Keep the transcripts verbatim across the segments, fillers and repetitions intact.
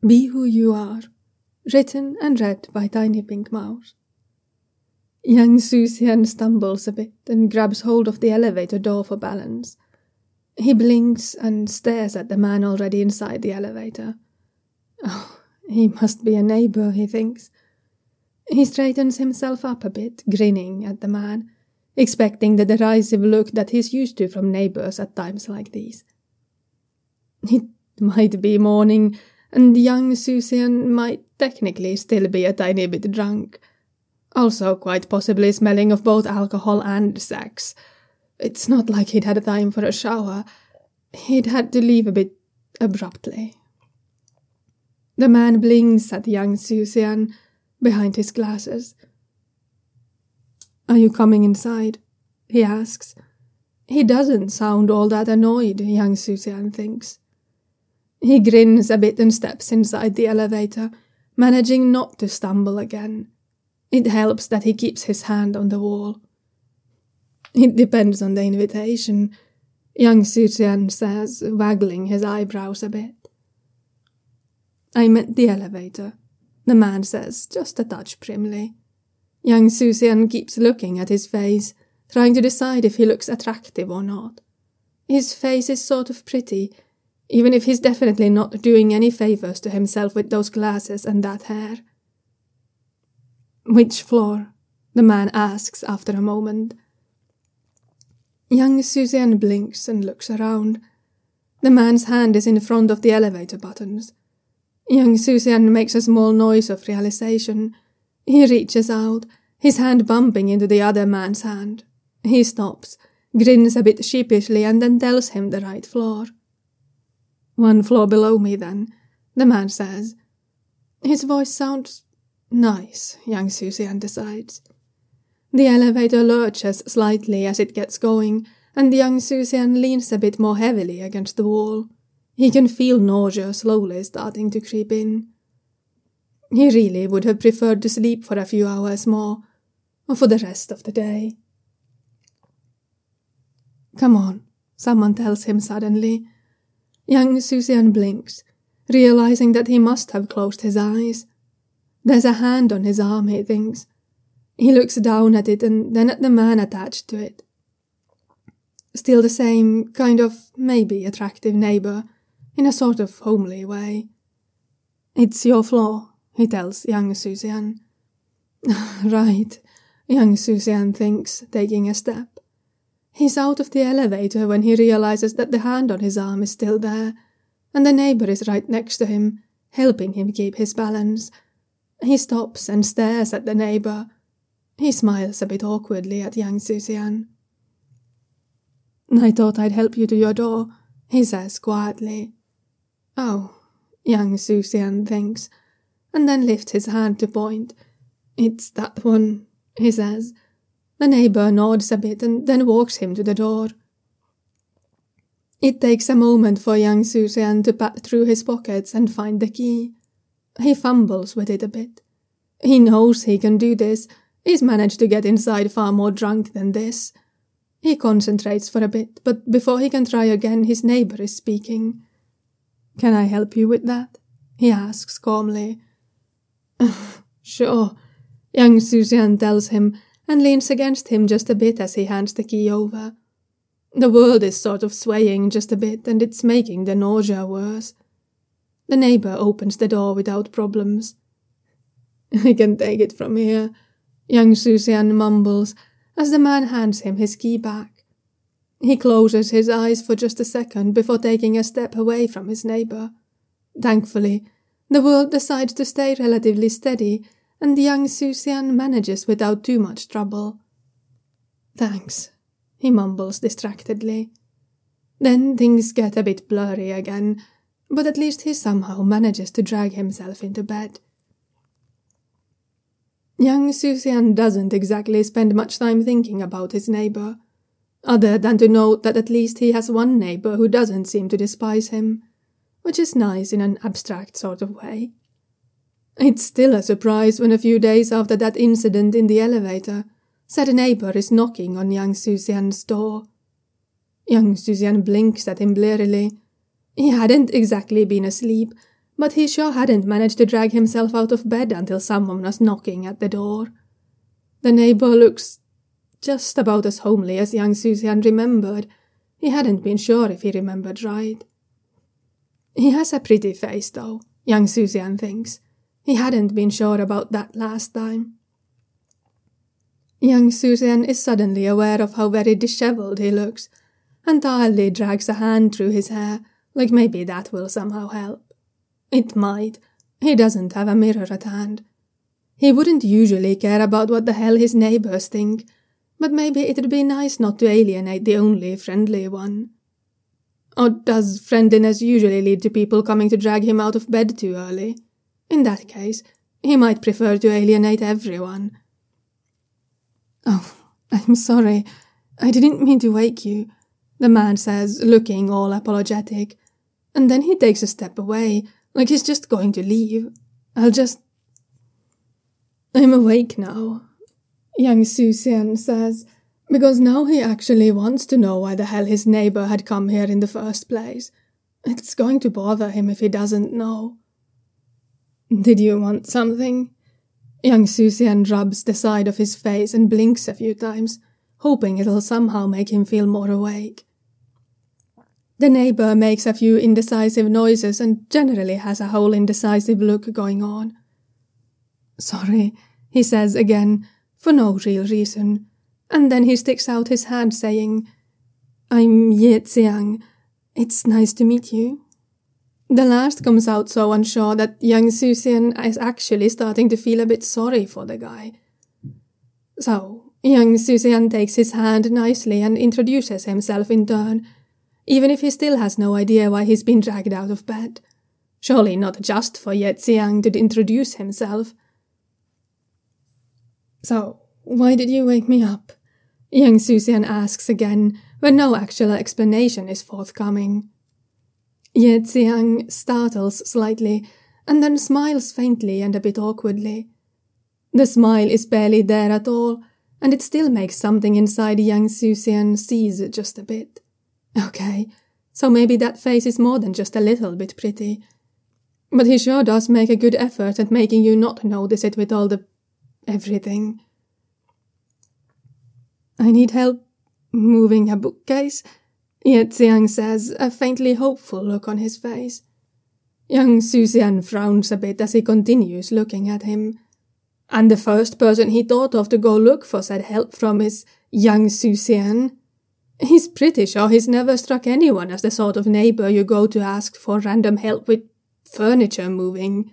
Be Who You Are, written and read by Tiny Pink Mouse. Young Susian stumbles a bit and grabs hold of the elevator door for balance. He blinks and stares at the man already inside the elevator. Oh, he must be a neighbor, he thinks. He straightens himself up a bit, grinning at the man, expecting the derisive look that he's used to from neighbors at times like these. It might be morning, and young Susian might technically still be a tiny bit drunk. Also quite possibly smelling of both alcohol and sex. It's not like he'd had time for a shower. He'd had to leave a bit abruptly. The man blinks at young Susian behind his glasses. "Are you coming inside?" he asks. He doesn't sound all that annoyed, young Susian thinks. He grins a bit and steps inside the elevator, managing not to stumble again. It helps that he keeps his hand on the wall. "It depends on the invitation," young Susian says, waggling his eyebrows a bit. "I meant the elevator," the man says, just a touch primly. Young Susian keeps looking at his face, trying to decide if he looks attractive or not. His face is sort of pretty, even if he's definitely not doing any favours to himself with those glasses and that hair. "Which floor?" the man asks after a moment. Young Susian blinks and looks around. The man's hand is in front of the elevator buttons. Young Susian makes a small noise of realization. He reaches out, his hand bumping into the other man's hand. He stops, grins a bit sheepishly, and then tells him the right floor. "One floor below me, then," the man says. His voice sounds nice, young Susian decides. The elevator lurches slightly as it gets going, and young Susian leans a bit more heavily against the wall. He can feel nausea slowly starting to creep in. He really would have preferred to sleep for a few hours more, or for the rest of the day. "Come on," someone tells him suddenly. Young Susian blinks, realizing that he must have closed his eyes. There's a hand on his arm, he thinks. He looks down at it and then at the man attached to it. Still the same kind of maybe attractive neighbor, in a sort of homely way. "It's your floor," he tells young Susian. Right, young Susian thinks, taking a step. He's out of the elevator when he realizes that the hand on his arm is still there, and the neighbor is right next to him, helping him keep his balance. He stops and stares at the neighbor. He smiles a bit awkwardly at young Susian. "I thought I'd help you to your door," he says quietly. "Oh," young Susian thinks, and then lifts his hand to point. "It's that one," he says. The neighbor nods a bit and then walks him to the door. It takes a moment for young Susian to pat through his pockets and find the key. He fumbles with it a bit. He knows he can do this. He's managed to get inside far more drunk than this. He concentrates for a bit, but before he can try again, his neighbor is speaking. "Can I help you with that?" he asks calmly. "Sure," young Susian tells him, and leans against him just a bit as he hands the key over. The world is sort of swaying just a bit, and it's making the nausea worse. The neighbor opens the door without problems. "I can take it from here," young Susian mumbles, as the man hands him his key back. He closes his eyes for just a second before taking a step away from his neighbor. Thankfully, the world decides to stay relatively steady, and young Susian manages without too much trouble. "Thanks," he mumbles distractedly. Then things get a bit blurry again, but at least he somehow manages to drag himself into bed. Young Susian doesn't exactly spend much time thinking about his neighbor, other than to note that at least he has one neighbor who doesn't seem to despise him, which is nice in an abstract sort of way. It's still a surprise when a few days after that incident in the elevator, said neighbor is knocking on young Susian's door. Young Susian blinks at him blearily. He hadn't exactly been asleep, but he sure hadn't managed to drag himself out of bed until someone was knocking at the door. The neighbor looks just about as homely as young Susian remembered. He hadn't been sure if he remembered right. He has a pretty face, though, young Susian thinks. He hadn't been sure about that last time. Young Susian is suddenly aware of how very dishevelled he looks, and tiredly drags a hand through his hair, like maybe that will somehow help. It might. He doesn't have a mirror at hand. He wouldn't usually care about what the hell his neighbours think, but maybe it'd be nice not to alienate the only friendly one. Or does friendliness usually lead to people coming to drag him out of bed too early? In that case, he might prefer to alienate everyone. "Oh, I'm sorry. I didn't mean to wake you," the man says, looking all apologetic. And then he takes a step away, like he's just going to leave. I'll just... "I'm awake now," young Susian says, because now he actually wants to know why the hell his neighbor had come here in the first place. It's going to bother him if he doesn't know. "Did you want something?" Young Susian rubs the side of his face and blinks a few times, hoping it'll somehow make him feel more awake. The neighbor makes a few indecisive noises and generally has a whole indecisive look going on. "Sorry," he says again, for no real reason, and then he sticks out his hand saying, "I'm Ye Xiang. It's nice to meet you." The last comes out so unsure that young Susian is actually starting to feel a bit sorry for the guy. So, young Susian takes his hand nicely and introduces himself in turn, even if he still has no idea why he's been dragged out of bed. Surely not just for Ye Xiang to introduce himself. "So, why did you wake me up?" young Susian asks again, when no actual explanation is forthcoming. Ye Xiang startles slightly, and then smiles faintly and a bit awkwardly. The smile is barely there at all, and it still makes something inside young Susian seize just a bit. Okay, so maybe that face is more than just a little bit pretty. But he sure does make a good effort at making you not notice it with all the... everything. "I need help moving a bookcase," Ye Xiang says, a faintly hopeful look on his face. Young Susian frowns a bit as he continues looking at him. And the first person he thought of to go look for said help from is young Susian. He's pretty sure he's never struck anyone as the sort of neighbor you go to ask for random help with furniture moving.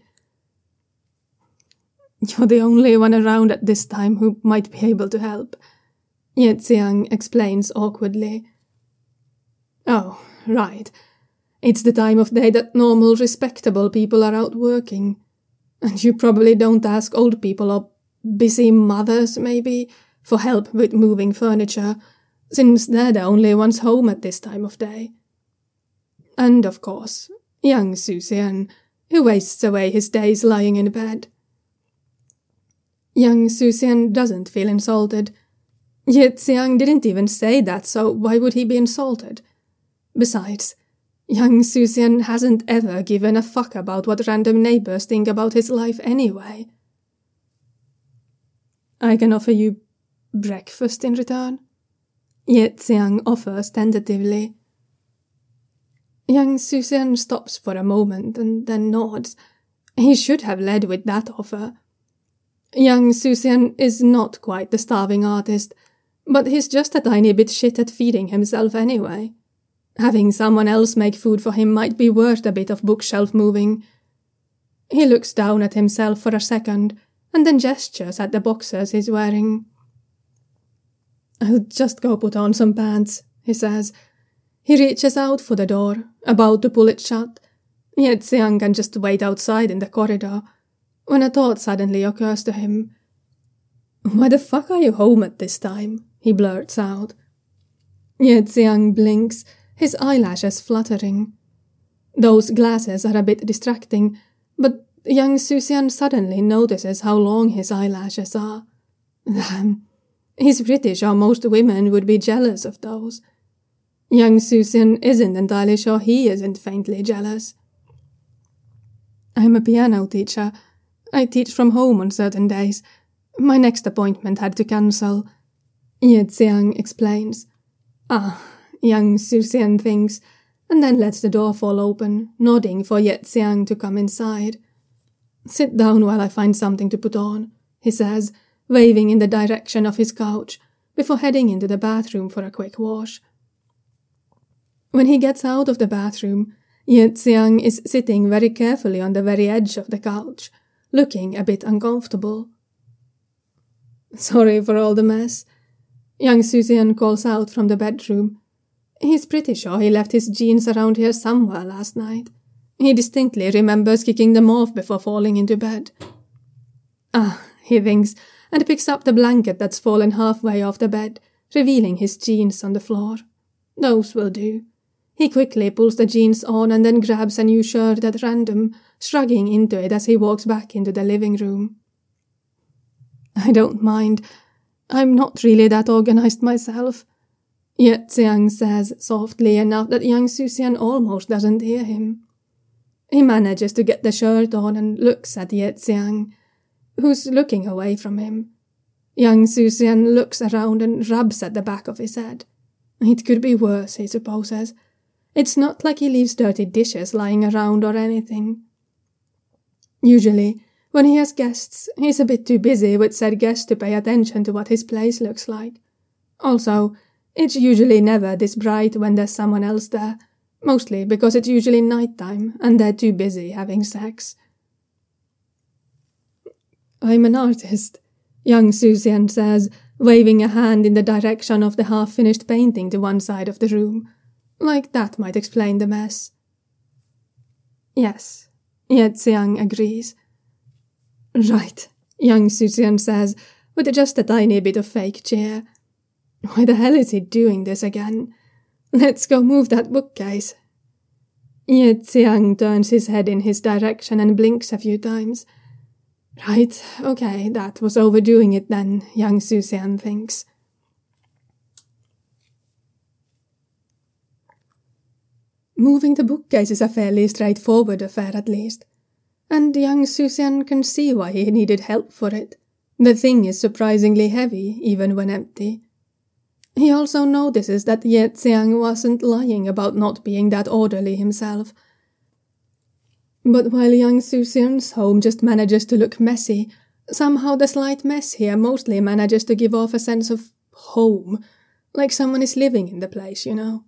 "You're the only one around at this time who might be able to help," Ye Xiang explains awkwardly. "Oh, right. It's the time of day that normal, respectable people are out working. And you probably don't ask old people or busy mothers, maybe, for help with moving furniture, since they're the only ones home at this time of day." And, of course, young Susian, who wastes away his days lying in bed. Young Susian doesn't feel insulted. Ye Xiang didn't even say that, so why would he be insulted? Besides, young Susian hasn't ever given a fuck about what random neighbors think about his life anyway. "I can offer you breakfast in return," Ye Xiang offers tentatively. Young Susian stops for a moment and then nods. He should have led with that offer. Young Susian is not quite the starving artist, but he's just a tiny bit shit at feeding himself anyway. Having someone else make food for him might be worth a bit of bookshelf moving. He looks down at himself for a second, and then gestures at the boxers he's wearing. "I'll just go put on some pants," he says. He reaches out for the door, about to pull it shut. Ye Xiang can just wait outside in the corridor, when a thought suddenly occurs to him. "Why the fuck are you home at this time?" he blurts out. Ye Xiang blinks, his eyelashes fluttering. Those glasses are a bit distracting, but young Susian suddenly notices how long his eyelashes are. Damn, he's pretty sure most women would be jealous of those. Young Susian isn't entirely sure he isn't faintly jealous. I'm a piano teacher. I teach from home on certain days. My next appointment had to cancel. Ye Xiang explains. Ah, young Su Xian thinks, and then lets the door fall open, nodding for Ye Xiang to come inside. Sit down while I find something to put on, he says, waving in the direction of his couch, before heading into the bathroom for a quick wash. When he gets out of the bathroom, Ye Xiang is sitting very carefully on the very edge of the couch, looking a bit uncomfortable. Sorry for all the mess. Young Su Xian calls out from the bedroom. He's pretty sure he left his jeans around here somewhere last night. He distinctly remembers kicking them off before falling into bed. Ah, he thinks, and picks up the blanket that's fallen halfway off the bed, revealing his jeans on the floor. Those will do. He quickly pulls the jeans on and then grabs a new shirt at random, shrugging into it as he walks back into the living room. I don't mind. I'm not really that organized myself. Ye Xiang says softly enough that young Su Xian almost doesn't hear him. He manages to get the shirt on and looks at Ye Xiang, who's looking away from him. Young Su Xian looks around and rubs at the back of his head. It could be worse, he supposes. It's not like he leaves dirty dishes lying around or anything. Usually, when he has guests, he's a bit too busy with said guests to pay attention to what his place looks like. Also, it's usually never this bright when there's someone else there, mostly because it's usually nighttime and they're too busy having sex. I'm an artist, young Su Xian says, waving a hand in the direction of the half-finished painting to one side of the room. Like that might explain the mess. Yes, Ye Xiang agrees. Right, young Su Xian says, with just a tiny bit of fake cheer. Why the hell is he doing this again? Let's go move that bookcase. Ye Xiang turns his head in his direction and blinks a few times. Right, okay, that was overdoing it then, young Su Xian thinks. Moving the bookcase is a fairly straightforward affair at least, and young Su Xian can see why he needed help for it. The thing is surprisingly heavy, even when empty. He also notices that Ye Xiang wasn't lying about not being that orderly himself. But while young Su Xian's home just manages to look messy, somehow the slight mess here mostly manages to give off a sense of home, like someone is living in the place, you know.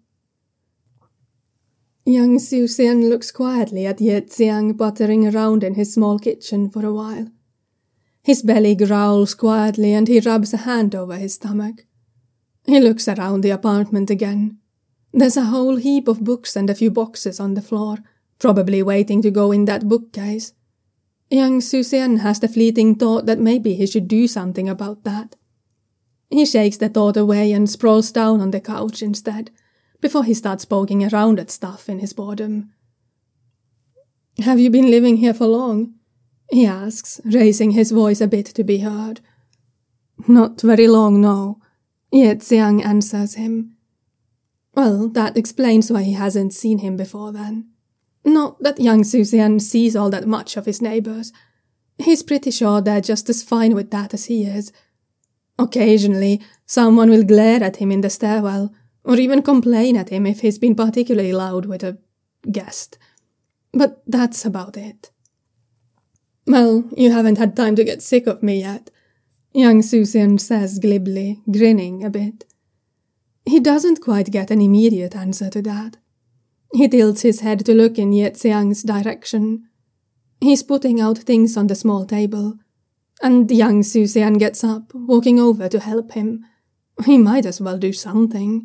Young Su Xian looks quietly at Ye Xiang pottering around in his small kitchen for a while. His belly growls quietly and he rubs a hand over his stomach. He looks around the apartment again. There's a whole heap of books and a few boxes on the floor, probably waiting to go in that bookcase. Young Su Xian has the fleeting thought that maybe he should do something about that. He shakes the thought away and sprawls down on the couch instead, before he starts poking around at stuff in his boredom. Have you been living here for long? He asks, raising his voice a bit to be heard. Not very long, no, Ye Xiang answers him. Well, that explains why he hasn't seen him before then. Not that young Su Xian sees all that much of his neighbors. He's pretty sure they're just as fine with that as he is. Occasionally, someone will glare at him in the stairwell, or even complain at him if he's been particularly loud with a guest. But that's about it. Well, you haven't had time to get sick of me yet, young Su Xian says glibly, grinning a bit. He doesn't quite get an immediate answer to that. He tilts his head to look in Ye Xiang's direction. He's putting out things on the small table, and young Su Xian gets up, walking over to help him. He might as well do something.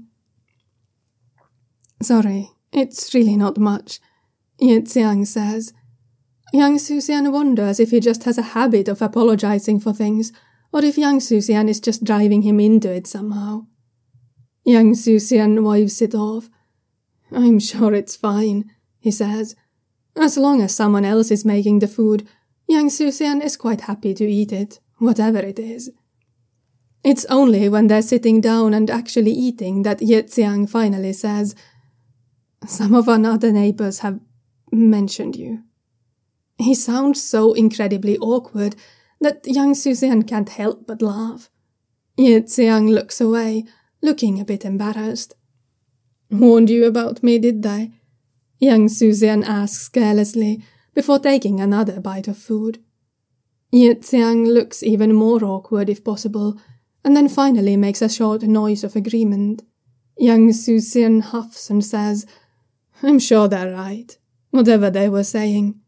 Sorry, it's really not much, Ye Xiang says. Young Su Xian wonders if he just has a habit of apologizing for things, or if young Su Xian is just driving him into it somehow. Young Su Xian waves it off. I'm sure it's fine, he says. As long as someone else is making the food, young Su Xian is quite happy to eat it, whatever it is. It's only when they're sitting down and actually eating that Ye Xiang finally says, Some of our other neighbors have mentioned you. He sounds so incredibly awkward that young Suzanne can't help but laugh. Ye Tsiang looks away, looking a bit embarrassed. "Warned you about me, did I?" young Suzanne asks carelessly, before taking another bite of food. Ye Tsiang looks even more awkward if possible, and then finally makes a short noise of agreement. Young Suzanne huffs and says, "I'm sure they're right, whatever they were saying."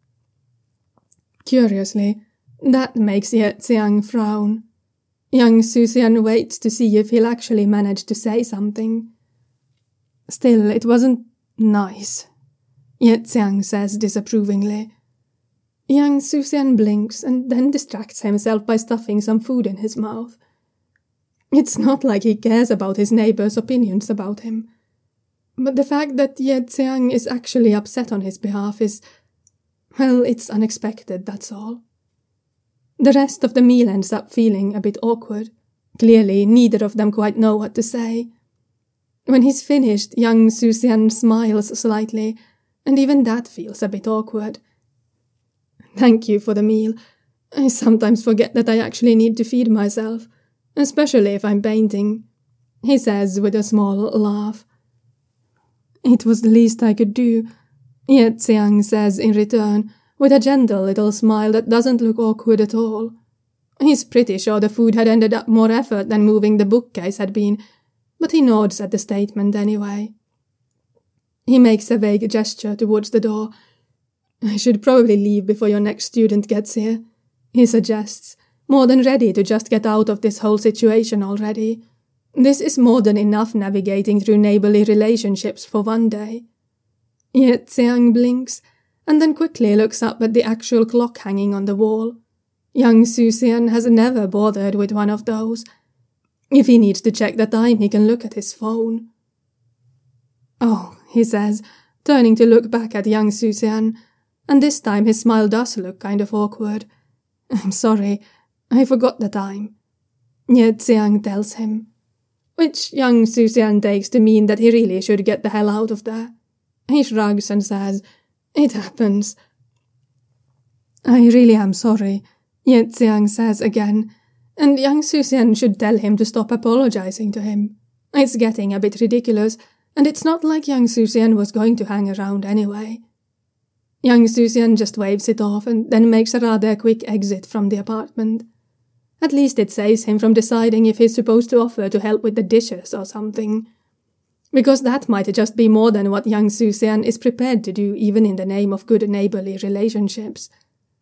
Curiously, that makes Ye Tsiang frown. Young Suzanne waits to see if he'll actually manage to say something. "Still, it wasn't nice," Ye Tsiang says disapprovingly. Young Suzanne blinks and then distracts himself by stuffing some food in his mouth. It's not like he cares about his neighbors' opinions about him. But the fact that Ye Tsiang is actually upset on his behalf is, well, it's unexpected, that's all. The rest of the meal ends up feeling a bit awkward. Clearly, neither of them quite know what to say. When he's finished, young Suzanne smiles slightly, and even that feels a bit awkward. "Thank you for the meal. I sometimes forget that I actually need to feed myself, especially if I'm painting," he says with a small laugh. "It was the least I could do," Ye Tsiang says in return, with a gentle little smile that doesn't look awkward at all. He's pretty sure the food had ended up more effort than moving the bookcase had been, but he nods at the statement anyway. He makes a vague gesture towards the door. "I should probably leave before your next student gets here," he suggests, more than ready to just get out of this whole situation already. This is more than enough navigating through neighborly relationships for one day. Ye Tsiang blinks, and then quickly looks up at the actual clock hanging on the wall. Young Suzanne has never bothered with one of those. If he needs to check the time, he can look at his phone. "Oh," he says, turning to look back at young Suzanne, and this time his smile does look kind of awkward. "I'm sorry, I forgot the time," Ye Tsiang tells him, which young Suzanne takes to mean that he really should get the hell out of there. He shrugs and says, "It happens." "I really am sorry," Ye Tsiang says again, and young Suzanne should tell him to stop apologizing to him. It's getting a bit ridiculous, and it's not like young Suzanne was going to hang around anyway. Young Suzanne just waves it off and then makes a rather quick exit from the apartment. At least it saves him from deciding if he's supposed to offer to help with the dishes or something. Because that might just be more than what young Suzanne is prepared to do even in the name of good neighborly relationships.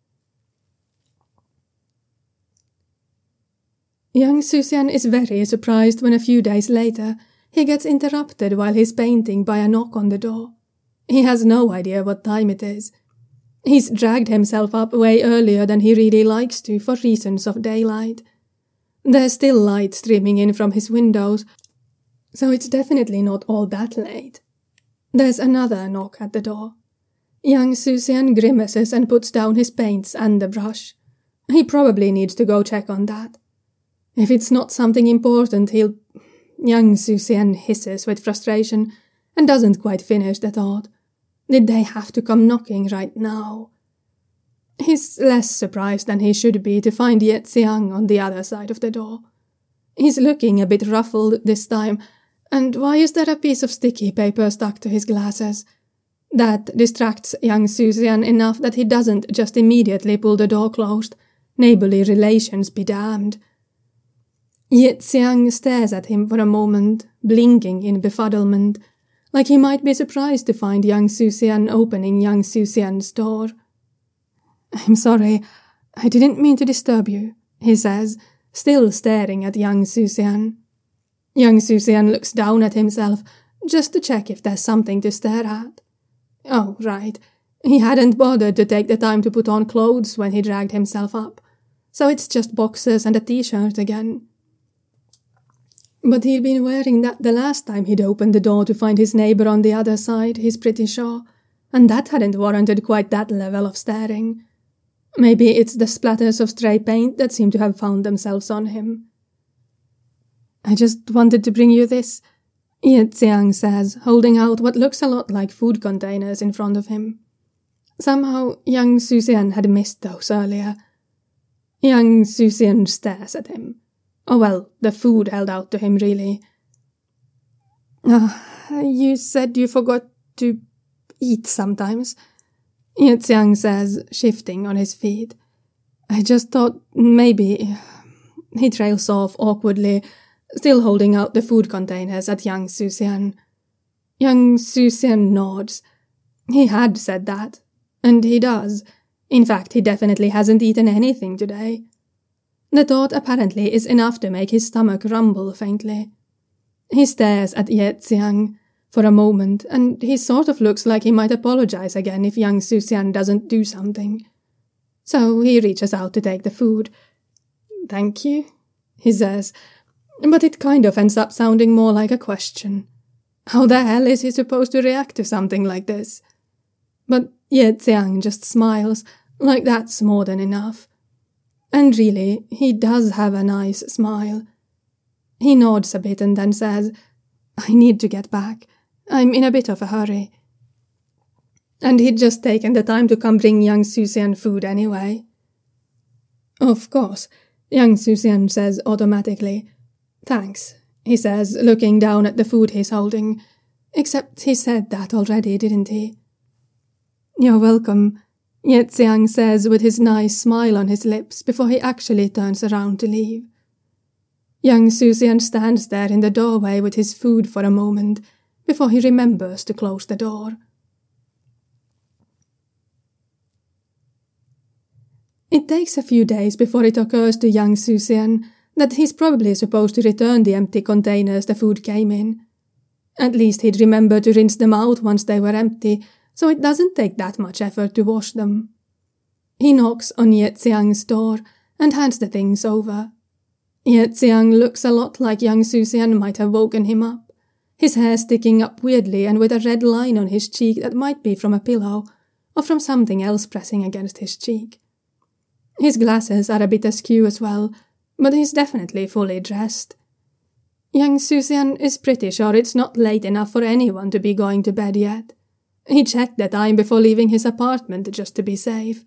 Young Suzanne is very surprised when a few days later he gets interrupted while he's painting by a knock on the door. He has no idea what time it is. He's dragged himself up way earlier than he really likes to for reasons of daylight. There's still light streaming in from his windows, so it's definitely not all that late. There's another knock at the door. Young Suzanne grimaces and puts down his paints and the brush. He probably needs to go check on that. If it's not something important, he'll... Young Suzanne hisses with frustration and doesn't quite finish the thought. Did they have to come knocking right now? He's less surprised than he should be to find Ye Tsiang on the other side of the door. He's looking a bit ruffled this time, and why is there a piece of sticky paper stuck to his glasses? That distracts young Suzanne enough that he doesn't just immediately pull the door closed. Neighborly relations be damned. Ye Tsiang stares at him for a moment, blinking in befuddlement, like he might be surprised to find young Suzanne opening young Suzanne's door. "I'm sorry, I didn't mean to disturb you," he says, still staring at young Suzanne. Young Suzanne looks down at himself, just to check if there's something to stare at. Oh, right, he hadn't bothered to take the time to put on clothes when he dragged himself up, so it's just boxers and a t-shirt again. But he'd been wearing that the last time he'd opened the door to find his neighbor on the other side, he's pretty sure, and that hadn't warranted quite that level of staring. Maybe it's the splatters of stray paint that seem to have found themselves on him. "I just wanted to bring you this," Ye Tsiang says, holding out what looks a lot like food containers in front of him. Somehow, young Susian had missed those earlier. Young Susian stares at him. Oh well, the food held out to him, really. Ah, you said you forgot to eat sometimes, Yixiang says, shifting on his feet. I just thought maybe... He trails off awkwardly, still holding out the food containers at young Susian. Young Susian nods. He had said that, and he does. In fact, he definitely hasn't eaten anything today. The thought apparently is enough to make his stomach rumble faintly. He stares at Yixiang for a moment, and he sort of looks like he might apologize again if young Susian doesn't do something. So he reaches out to take the food. Thank you, he says, but it kind of ends up sounding more like a question. How the hell is he supposed to react to something like this? But Yixiang just smiles, like that's more than enough. And really, he does have a nice smile. He nods a bit and then says, I need to get back. I'm in a bit of a hurry. And he'd just taken the time to come bring young Susian food anyway. Of course, young Susian says automatically. Thanks, he says, looking down at the food he's holding. Except he said that already, didn't he? You're welcome, Yixiang says with his nice smile on his lips before he actually turns around to leave. Young Susian stands there in the doorway with his food for a moment before he remembers to close the door. It takes a few days before it occurs to young Susian that he's probably supposed to return the empty containers the food came in. At least he'd remember to rinse them out once they were empty, so it doesn't take that much effort to wash them. He knocks on Yixiang's door and hands the things over. Yixiang looks a lot like young Susian might have woken him up, his hair sticking up weirdly and with a red line on his cheek that might be from a pillow or from something else pressing against his cheek. His glasses are a bit askew as well, but he's definitely fully dressed. Young Susian is pretty sure it's not late enough for anyone to be going to bed yet. He checked the time before leaving his apartment just to be safe.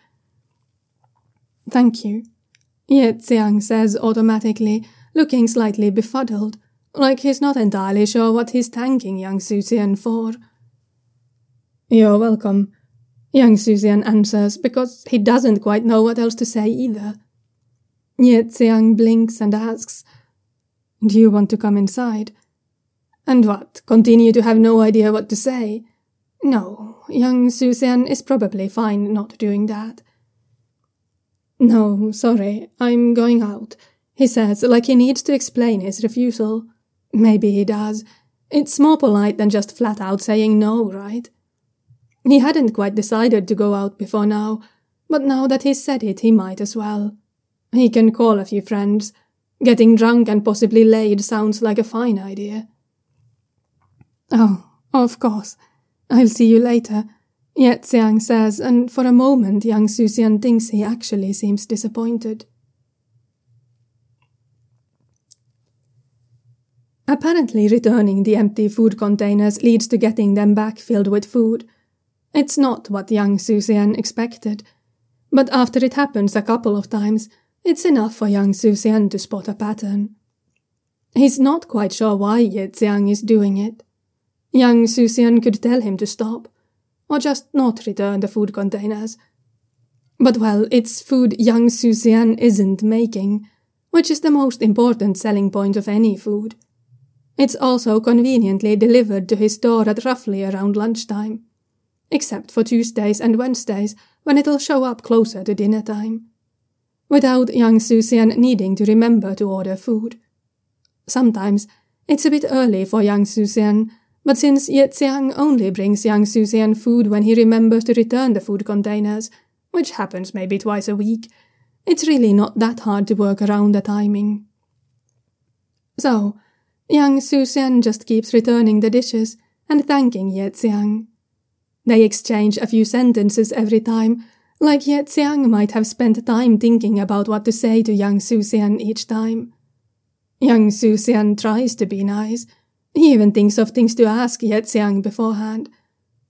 Thank you, Yixiang says automatically, looking slightly befuddled, like he's not entirely sure what he's thanking young Susian for. You're welcome, young Susian answers because he doesn't quite know what else to say either. Yixiang blinks and asks, Do you want to come inside? And what, continue to have no idea what to say? No, young Susian is probably fine not doing that. No, sorry, I'm going out, he says, like he needs to explain his refusal. Maybe he does. It's more polite than just flat out saying no, right? He hadn't quite decided to go out before now, but now that he's said it, he might as well. He can call a few friends. Getting drunk and possibly laid sounds like a fine idea. Oh, of course. I'll see you later, Yixiang says, and for a moment young Susian thinks he actually seems disappointed. Apparently returning the empty food containers leads to getting them back filled with food. It's not what young Susian expected, but after it happens a couple of times, it's enough for young Susian to spot a pattern. He's not quite sure why Yixiang is doing it. Young Susian could tell him to stop, or just not return the food containers. But well, it's food young Susian isn't making, which is the most important selling point of any food. It's also conveniently delivered to his door at roughly around lunchtime, except for Tuesdays and Wednesdays when it'll show up closer to dinner time, without young Susian needing to remember to order food. Sometimes it's a bit early for young Susian, but since Yixiang only brings young Susian food when he remembers to return the food containers, which happens maybe twice a week, it's really not that hard to work around the timing. So, young Susian just keeps returning the dishes and thanking Yixiang. They exchange a few sentences every time, like Yixiang might have spent time thinking about what to say to young Susian each time. Young Susian tries to be nice. He even thinks of things to ask Yixiang beforehand.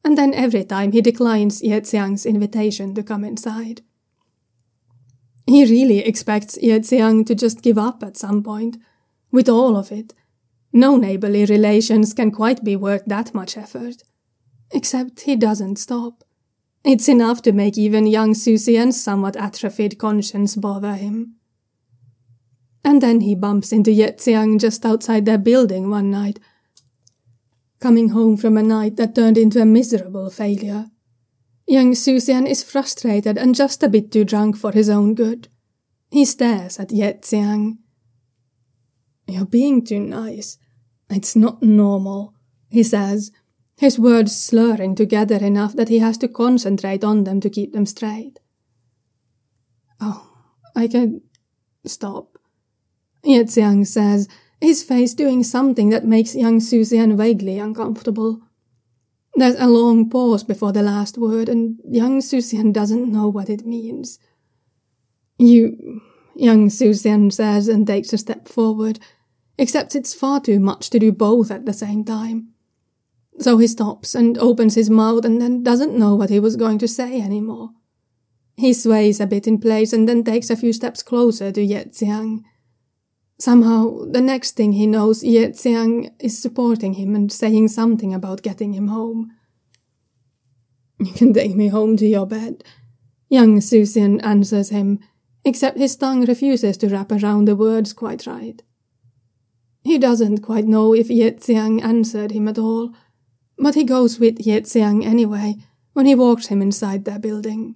and then every time he declines Ye Xiang's invitation to come inside. He really expects Ye Xiang to just give up at some point, with all of it. No neighborly relations can quite be worth that much effort. Except he doesn't stop. It's enough to make even young Su Xian's somewhat atrophied conscience bother him. And then he bumps into Ye Xiang just outside their building one night, coming home from a night that turned into a miserable failure. Young Su Xian is frustrated and just a bit too drunk for his own good. He stares at Ye Xiang. "You're being too nice. It's not normal," he says, his words slurring together enough that he has to concentrate on them to keep them straight. "Oh, I can stop," Ye Xiang says, his face doing something that makes young Su Xian vaguely uncomfortable. There's a long pause before the last word, and young Su Xian doesn't know what it means. You, young Su Xian says and takes a step forward, except it's far too much to do both at the same time. So he stops and opens his mouth and then doesn't know what he was going to say anymore. He sways a bit in place and then takes a few steps closer to Ye Xiang. Somehow, the next thing he knows, Ye Xiang is supporting him and saying something about getting him home. "You can take me home to your bed," young Su Xian answers him, except his tongue refuses to wrap around the words quite right. He doesn't quite know if Ye Xiang answered him at all, but he goes with Ye Xiang anyway when he walks him inside their building.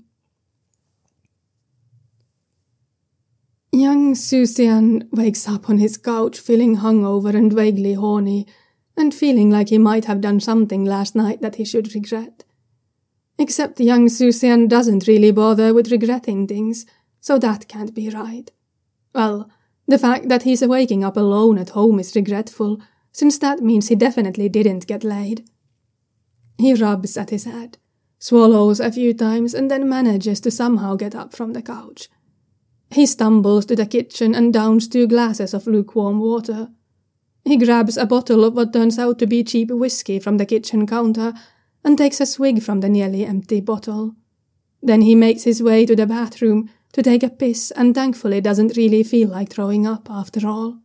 Young Su Xian wakes up on his couch feeling hungover and vaguely horny, and feeling like he might have done something last night that he should regret. Except young Su Xian doesn't really bother with regretting things, so that can't be right. Well, the fact that he's waking up alone at home is regretful, since that means he definitely didn't get laid. He rubs at his head, swallows a few times, and then manages to somehow get up from the couch. He stumbles to the kitchen and downs two glasses of lukewarm water. He grabs a bottle of what turns out to be cheap whiskey from the kitchen counter and takes a swig from the nearly empty bottle. Then he makes his way to the bathroom to take a piss and thankfully doesn't really feel like throwing up after all.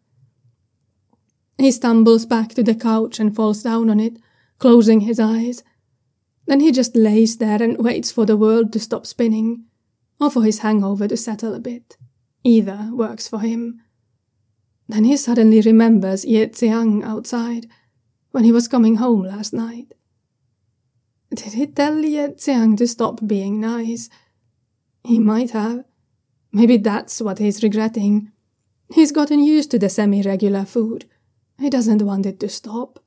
He stumbles back to the couch and falls down on it, closing his eyes. Then he just lays there and waits for the world to stop spinning, or for his hangover to settle a bit. Either works for him. Then he suddenly remembers Ye Xiang outside, when he was coming home last night. Did he tell Ye Xiang to stop being nice? He might have. Maybe that's what he's regretting. He's gotten used to the semi-regular food. He doesn't want it to stop.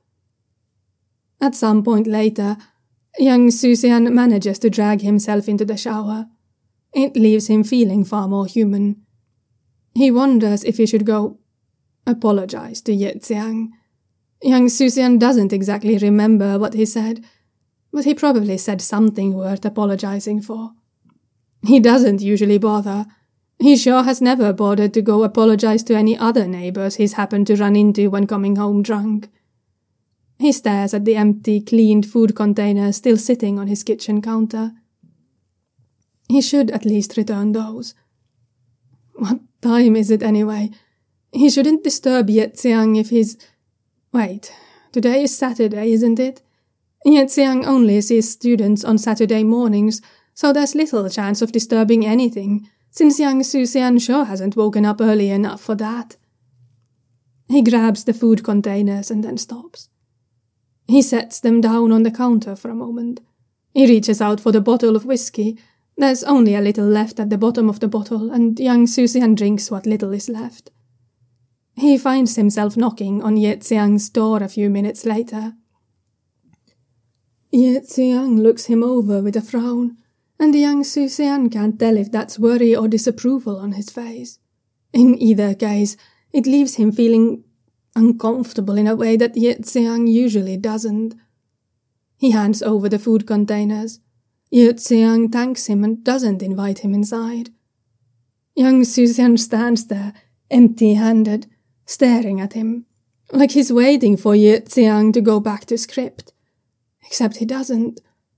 At some point later, young Su Xian manages to drag himself into the shower. It leaves him feeling far more human. He wonders if he should go apologize to Ye Xiang. Young Su Xian doesn't exactly remember what he said, but he probably said something worth apologizing for. He doesn't usually bother. He sure has never bothered to go apologize to any other neighbors he's happened to run into when coming home drunk. He stares at the empty, cleaned food container still sitting on his kitchen counter. He should at least return those. What time is it anyway? He shouldn't disturb Ye Xiang if he's... Wait, today is Saturday, isn't it? Ye Xiang only sees students on Saturday mornings, so there's little chance of disturbing anything, since young Su Xian sure hasn't woken up early enough for that. He grabs the food containers and then stops. He sets them down on the counter for a moment. He reaches out for the bottle of whiskey. There's only a little left at the bottom of the bottle, and young Su Xian drinks what little is left. He finds himself knocking on Ye Xiang's door a few minutes later. Ye Xiang looks him over with a frown, and young Su Xian can't tell if that's worry or disapproval on his face. In either case, it leaves him feeling uncomfortable in a way that Ye Xiang usually doesn't. He hands over the food containers. Ye Xiang thanks him and doesn't invite him inside. Young Su Xian stands there, empty-handed, staring at him, like he's waiting for Ye Xiang to go back to script. Except he doesn't.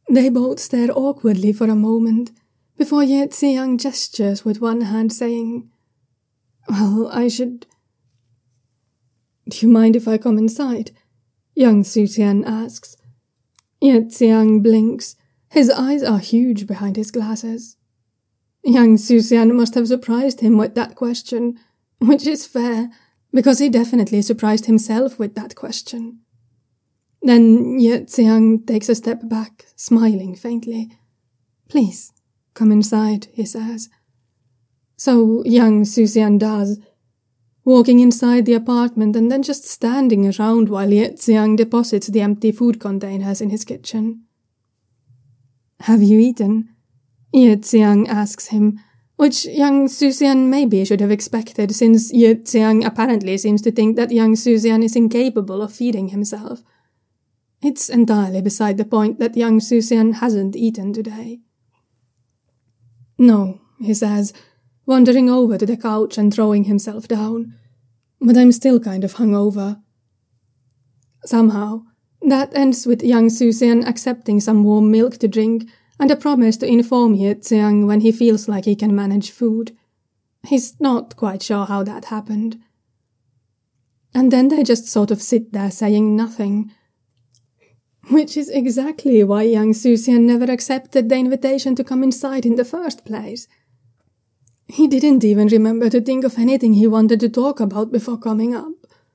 They both stare awkwardly for a moment, before Ye Xiang gestures with one hand saying, "Well, I should—" "Do you mind if I come inside?" Yang Xuxian asks. Ye Xiang blinks. His eyes are huge behind his glasses. Yang Xuxian must have surprised him with that question, which is fair, because he definitely surprised himself with that question. Then Ye Xiang takes a step back, smiling faintly. "Please, come inside," he says. So Yang Xuxian does, walking inside the apartment and then just standing around while Ye Xiang deposits the empty food containers in his kitchen. "Have you eaten?" Ye Xiang asks him, which Yang Xuxian maybe should have expected, since Ye Xiang apparently seems to think that Yang Xuxian is incapable of feeding himself. It's entirely beside the point that Yang Xuxian hasn't eaten today. "No," he says, wandering over to the couch and throwing himself down. "But I'm still kind of hungover." Somehow, that ends with Yang Xuxian accepting some warm milk to drink and a promise to inform Ye Xiang when he feels like he can manage food. He's not quite sure how that happened. And then they just sort of sit there saying nothing, which is exactly why Yang Xuxian never accepted the invitation to come inside in the first place. He didn't even remember to think of anything he wanted to talk about before coming up.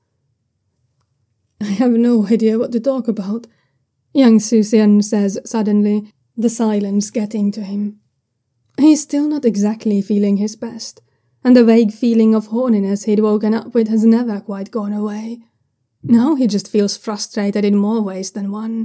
"I have no idea what to talk about," Yang Xuxian says suddenly, the silence getting to him. He's still not exactly feeling his best, and the vague feeling of horniness he'd woken up with has never quite gone away. Now he just feels frustrated in more ways than one.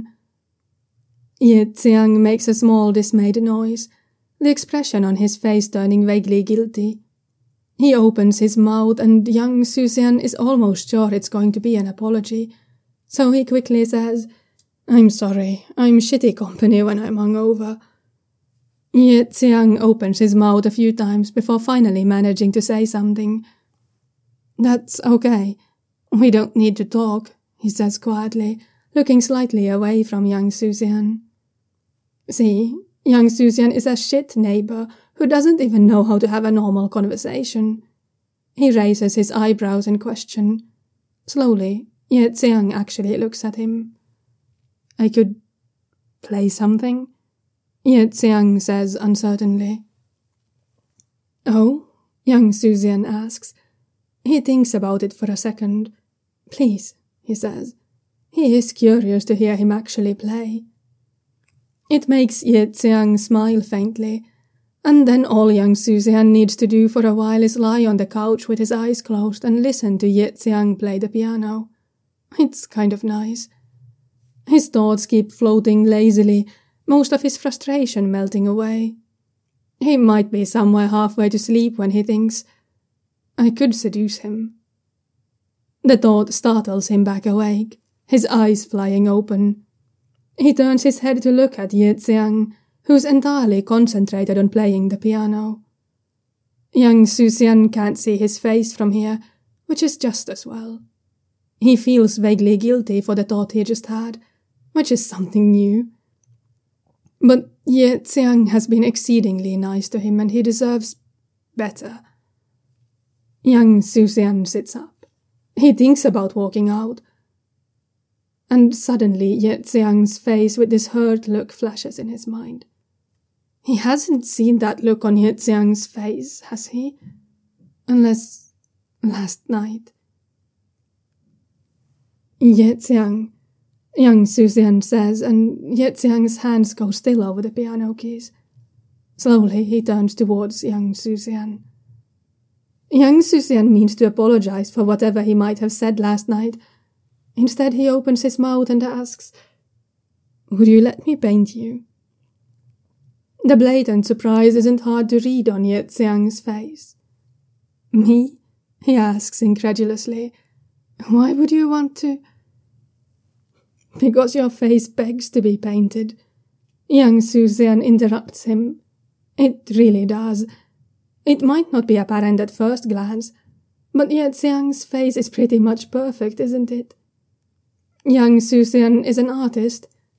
Ye Xiang makes a small dismayed noise, the expression on his face turning vaguely guilty. He opens his mouth and Yang Xuxian is almost sure it's going to be an apology, so he quickly says, "I'm sorry, I'm shitty company when I'm hungover." Ye Xiang opens his mouth a few times before finally managing to say something. "That's okay. We don't need to talk," he says quietly, looking slightly away from Yang Xuxian. See, Yang Xuxian is a shit neighbor who doesn't even know how to have a normal conversation. He raises his eyebrows in question. Slowly, Ye Xiang actually looks at him. "I could play something?" Ye Xiang says uncertainly. "Oh?" Yang Xuxian asks. He thinks about it for a second. "Please," he says. He is curious to hear him actually play. It makes Ye Xiang smile faintly, and then all Yang Xuxian needs to do for a while is lie on the couch with his eyes closed and listen to Ye Xiang play the piano. It's kind of nice. His thoughts keep floating lazily, most of his frustration melting away. He might be somewhere halfway to sleep when he thinks, "I could seduce him." The thought startles him back awake, his eyes flying open. He turns his head to look at Ye Xiang, who's entirely concentrated on playing the piano. Yang Xuxian can't see his face from here, which is just as well. He feels vaguely guilty for the thought he just had, which is something new. But Ye Xiang has been exceedingly nice to him and he deserves better. Yang Xuxian sits up. He thinks about walking out. And suddenly Ye Xiang's face with this hurt look flashes in his mind. He hasn't seen that look on Ye Xiang's face, has he? Unless last night. "Ye Xiang," Yang Xuxian says, and Ye Xiang's hands go still over the piano keys. Slowly he turns towards Yang Xuxian. Yang Xuxian means to apologize for whatever he might have said last night. Instead he opens his mouth and asks, "Would you let me paint you?" The blatant surprise isn't hard to read on Ye Xiang's face. "Me?" he asks incredulously. "Why would you want to?" "Because your face begs to be painted." Yang Xuxian interrupts him. It really does. It might not be apparent at first glance, but Ye Xiang's face is pretty much perfect, isn't it? Yang Xuxian is an artist.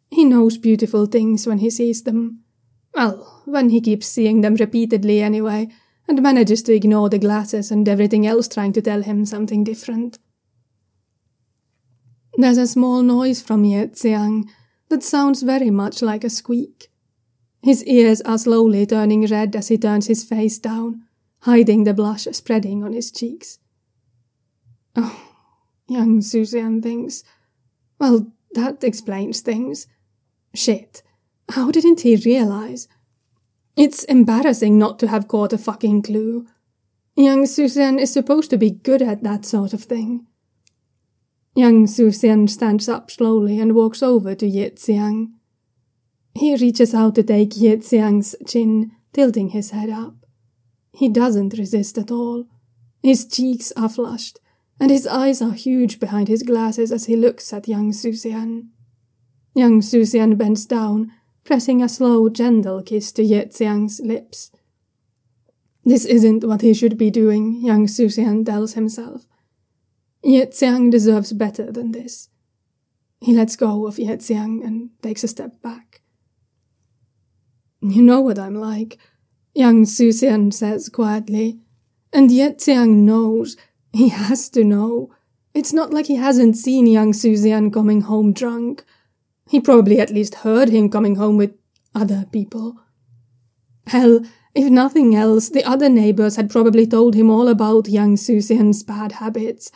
He knows beautiful things when he sees them. Well, when he keeps seeing them repeatedly anyway, and manages to ignore the glasses and everything else trying to tell him something different. There's a small noise from Ye Xiang that sounds very much like a squeak. His ears are slowly turning red as he turns his face down, hiding the blush spreading on his cheeks. Oh, young Susan thinks, well, that explains things. Shit, how didn't he realize? It's embarrassing not to have caught a fucking clue. Young Susan is supposed to be good at that sort of thing. Young Susan stands up slowly and walks over to Ye Xiang. He reaches out to take Ye Xiang's chin, tilting his head up. He doesn't resist at all. His cheeks are flushed, and his eyes are huge behind his glasses as he looks at young Susan. Young Susan bends down, pressing a slow, gentle kiss to Ye Xiang's lips. This isn't what he should be doing, young Susan tells himself. Ye Xiang deserves better than this. He lets go of Ye Xiang and takes a step back. You know what I'm like, young Susan says quietly, and Ye Xiang knows. He has to know. It's not like he hasn't seen young Susan coming home drunk. He probably at least heard him coming home with other people. Hell, if nothing else, the other neighbors had probably told him all about young Susan's bad habits.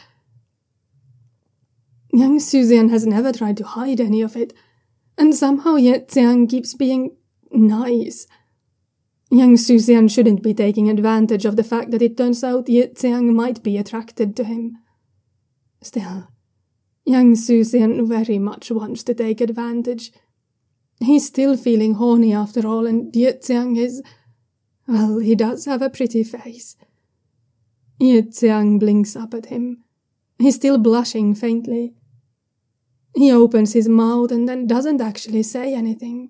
Young Susan has never tried to hide any of it, and somehow Ye Xiang keeps being nice. Young Susan shouldn't be taking advantage of the fact that it turns out Ye Xiang might be attracted to him. Still, young Susan very much wants to take advantage. He's still feeling horny after all, and Ye Xiang is... well, he does have a pretty face. Ye Xiang blinks up at him. He's still blushing faintly. He opens his mouth and then doesn't actually say anything.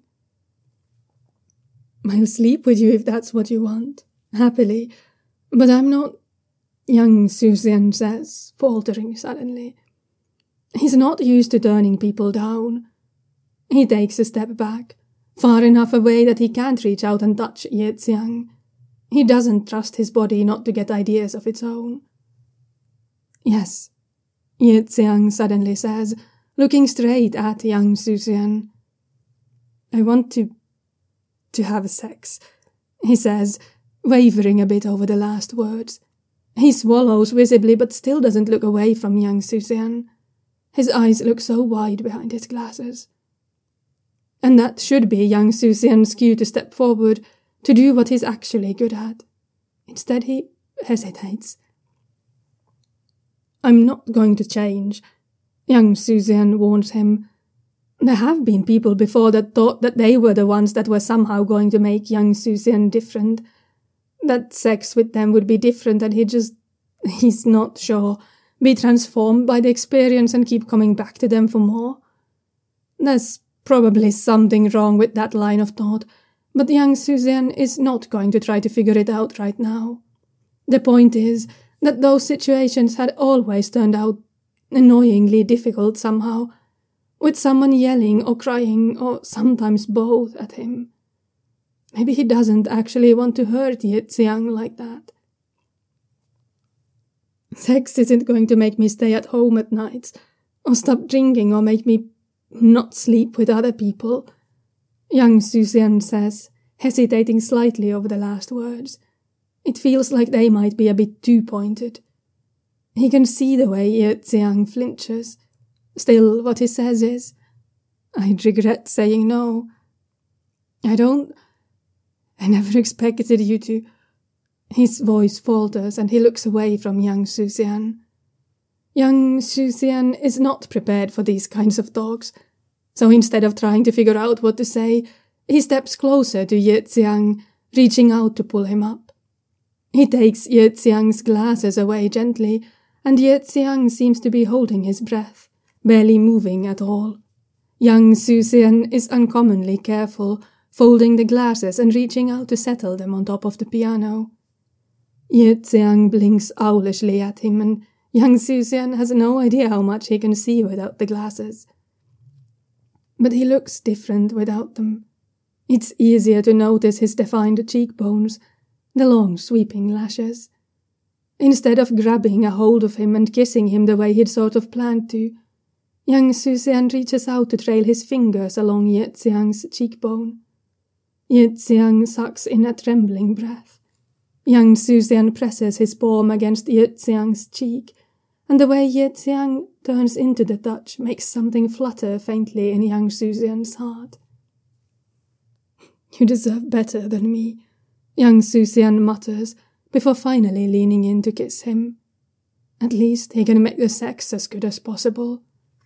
I'll sleep with you if that's what you want, happily, but I'm not... young Susan says, faltering suddenly. He's not used to turning people down. He takes a step back, far enough away that he can't reach out and touch Ye Xiang. He doesn't trust his body not to get ideas of its own. Yes, Ye Xiang suddenly says, looking straight at young Susan. I want to... to have sex, he says, wavering a bit over the last words. He swallows visibly but still doesn't look away from young Susan. His eyes look so wide behind his glasses. And that should be young Susan's cue to step forward, to do what he's actually good at. Instead he hesitates. I'm not going to change, young Susan warns him. There have been people before that thought that they were the ones that were somehow going to make young Susan different. That sex with them would be different and he just... he's not sure. Be transformed by the experience and keep coming back to them for more. There's probably something wrong with that line of thought, but young Susan is not going to try to figure it out right now. The point is that those situations had always turned out annoyingly difficult somehow, with someone yelling or crying or sometimes both at him. Maybe he doesn't actually want to hurt Ye Xiang like that. Sex isn't going to make me stay at home at nights, or stop drinking, or make me not sleep with other people, young Susan says, hesitating slightly over the last words. It feels like they might be a bit too pointed. He can see the way Ye Xiang flinches. Still, what he says is, I'd regret saying no. I don't... I never expected you to... His voice falters and he looks away from young Susan. Young Susan is not prepared for these kinds of talks, so instead of trying to figure out what to say, he steps closer to Ye Xiang, reaching out to pull him up. He takes Ye Xiang's glasses away gently, and Ye Xiang seems to be holding his breath, barely moving at all. Young Susan is uncommonly careful, folding the glasses and reaching out to settle them on top of the piano. Ye Xiang blinks owlishly at him, and young Susan has no idea how much he can see without the glasses. but he looks different without them. It's easier to notice his defined cheekbones, the long sweeping lashes. Instead of grabbing a hold of him and kissing him the way he'd sort of planned to, young Susian reaches out to trail his fingers along Ye Xiang's cheekbone. Ye Xiang sucks in a trembling breath. Young Susian presses his palm against Ye Xiang's cheek, and the way Ye Xiang turns into the touch makes something flutter faintly in young Susian's heart. "You deserve better than me," young Susian mutters, before finally leaning in to kiss him. At least he can make the sex as good as possible.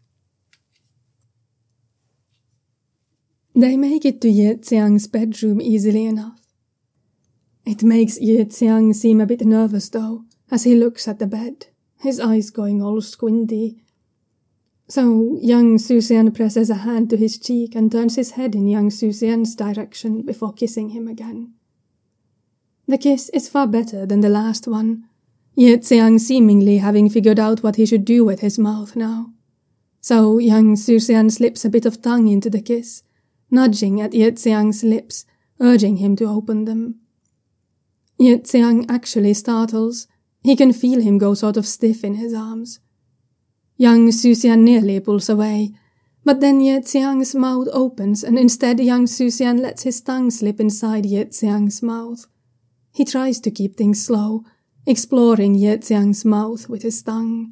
They make it to Ye Xiang's bedroom easily enough. It makes Ye Xiang seem a bit nervous though, as he looks at the bed, his eyes going all squinty. So young Susian presses a hand to his cheek and turns his head in young Susian's direction before kissing him again. The kiss is far better than the last one, Ye Xiang seemingly having figured out what he should do with his mouth now. So young Susian slips a bit of tongue into the kiss, nudging at Ye Xiang's lips, urging him to open them. Ye Xiang actually startles. He can feel him go sort of stiff in his arms. Young Susian nearly pulls away, but then Ye Xiang's mouth opens and instead young Susian lets his tongue slip inside Ye Xiang's mouth. He tries to keep things slow, exploring Ye Xiang's mouth with his tongue.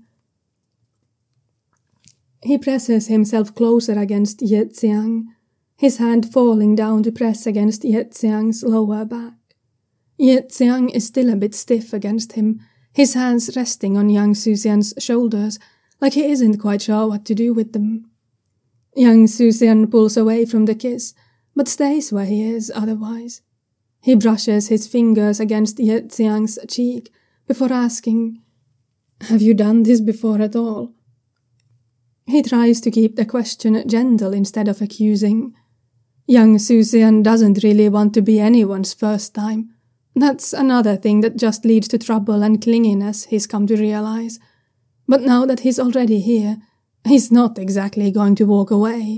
He presses himself closer against Ye Xiang, his hand falling down to press against Ye Xiang's lower back. Ye Xiang is still a bit stiff against him, his hands resting on young Susian's shoulders, like he isn't quite sure what to do with them. Young Susian pulls away from the kiss, but stays where he is otherwise. He brushes his fingers against Ye Xiang's cheek before asking, "Have you done this before at all?" He tries to keep the question gentle instead of accusing. Young Susian doesn't really want to be anyone's first time. That's another thing that just leads to trouble and clinginess, he's come to realize. But now that he's already here, he's not exactly going to walk away.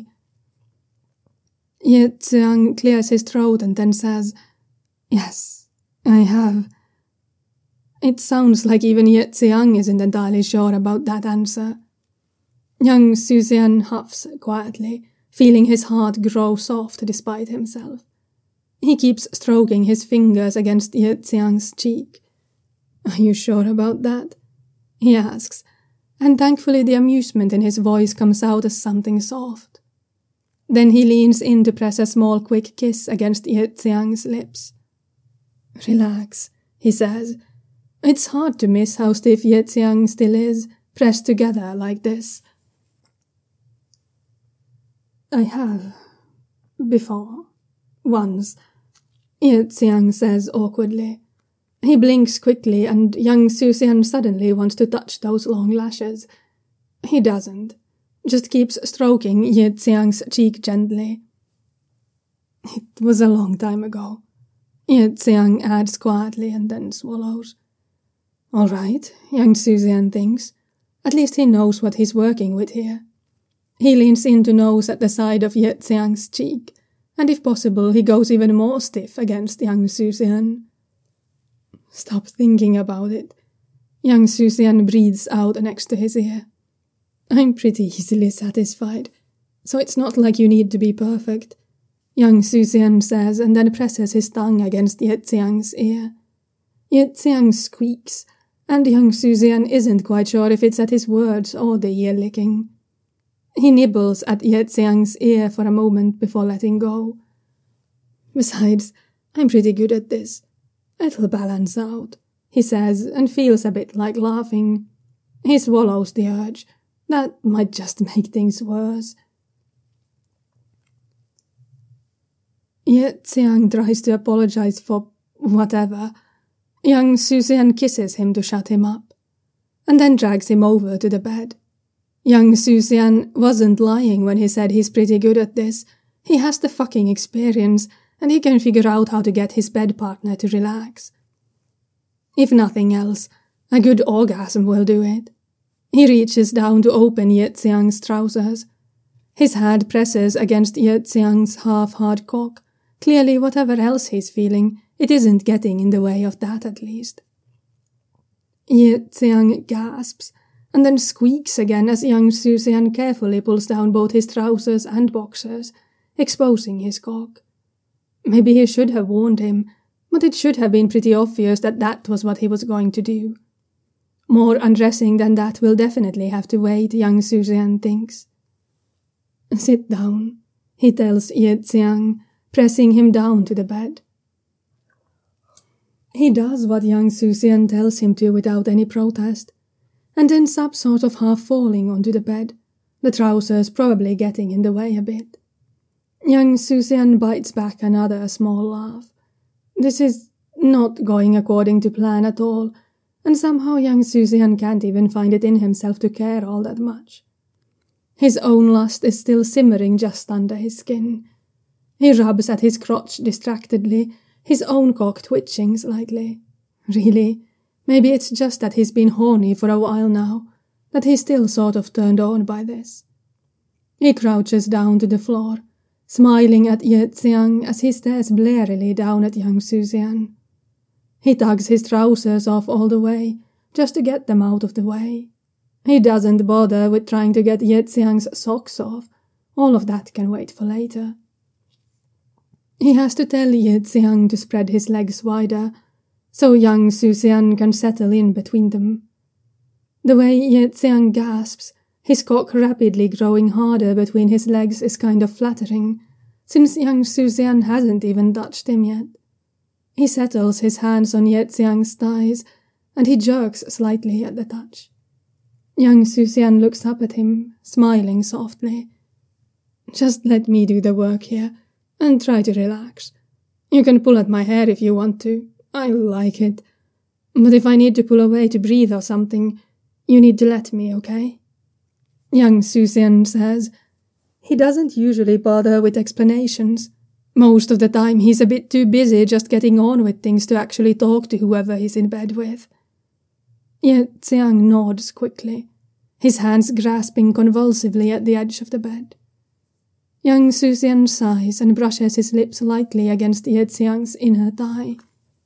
Ye Xiang clears his throat and then says, "Yes, I have." It sounds like even Ye Xiang isn't entirely sure about that answer. Young Susian huffs quietly, feeling his heart grow soft despite himself. He keeps stroking his fingers against Ye Xiang's cheek. "Are you sure about that?" he asks, and thankfully the amusement in his voice comes out as something soft. Then he leans in to press a small quick kiss against Ye Xiang's lips. "Relax," he says. It's hard to miss how stiff Ye Xiang still is, pressed together like this. "I have. Before. Once," Ye Xiang says awkwardly. He blinks quickly and young Susian suddenly wants to touch those long lashes. He doesn't, just keeps stroking Ye Xiang's cheek gently. "It was a long time ago," Ye Xiang adds quietly and then swallows. All right, young Susian thinks. At least he knows what he's working with here. He leans in to nose at the side of Ye Xiang's cheek, and if possible he goes even more stiff against young Susian. "Stop thinking about it," young Susian breathes out next to his ear. "I'm pretty easily satisfied, so it's not like you need to be perfect," young Susian says and then presses his tongue against Ye Xiang's ear. Ye Xiang squeaks, and young Susian isn't quite sure if it's at his words or the ear licking. He nibbles at Ye Xiang's ear for a moment before letting go. "Besides, I'm pretty good at this. It'll balance out," he says, and feels a bit like laughing. He swallows the urge. That might just make things worse. Ye Xiang tries to apologize for whatever. Young Susian kisses him to shut him up, and then drags him over to the bed. Young Susian wasn't lying when he said he's pretty good at this. He has the fucking experience, and he can figure out how to get his bed partner to relax. If nothing else, a good orgasm will do it. He reaches down to open Ye Xiang's trousers. His hand presses against Ye Xiang's half-hard cock. Clearly, whatever else he's feeling, it isn't getting in the way of that at least. Ye Xiang gasps, and then squeaks again as young Su Xian carefully pulls down both his trousers and boxers, exposing his cock. Maybe he should have warned him, but it should have been pretty obvious that that was what he was going to do. More undressing than that will definitely have to wait, young Su Xian thinks. Sit down, he tells Ye Xiang, pressing him down to the bed. He does what young Su Xian tells him to without any protest, and ends up sort of half falling onto the bed, the trousers probably getting in the way a bit. Young Su Xian bites back another small laugh. This is not going according to plan at all, and somehow young Su Xian can't even find it in himself to care all that much. His own lust is still simmering just under his skin. He rubs at his crotch distractedly, his own cock twitching slightly. Really, maybe it's just that he's been horny for a while now, that he's still sort of turned on by this. He crouches down to the floor, smiling at Ye Xiang as he stares blearily down at young Su Xian. He tugs his trousers off all the way, just to get them out of the way. He doesn't bother with trying to get Ye Xiang's socks off. All of that can wait for later. He has to tell Ye Xiang to spread his legs wider, so young Su Xian can settle in between them. The way Ye Xiang gasps, his cock rapidly growing harder between his legs, is kind of flattering, since young Su Xian hasn't even touched him yet. He settles his hands on Ye Xiang's thighs, and he jerks slightly at the touch. Young Su Xian looks up at him, smiling softly. Just let me do the work here, and try to relax. You can pull at my hair if you want to. I like it. But if I need to pull away to breathe or something, you need to let me, okay? Young Su Xian says. He doesn't usually bother with explanations. Most of the time he's a bit too busy just getting on with things to actually talk to whoever he's in bed with. Ye Xiang nods quickly, his hands grasping convulsively at the edge of the bed. Young Su Xian sighs and brushes his lips lightly against Ye Xiang's inner thigh.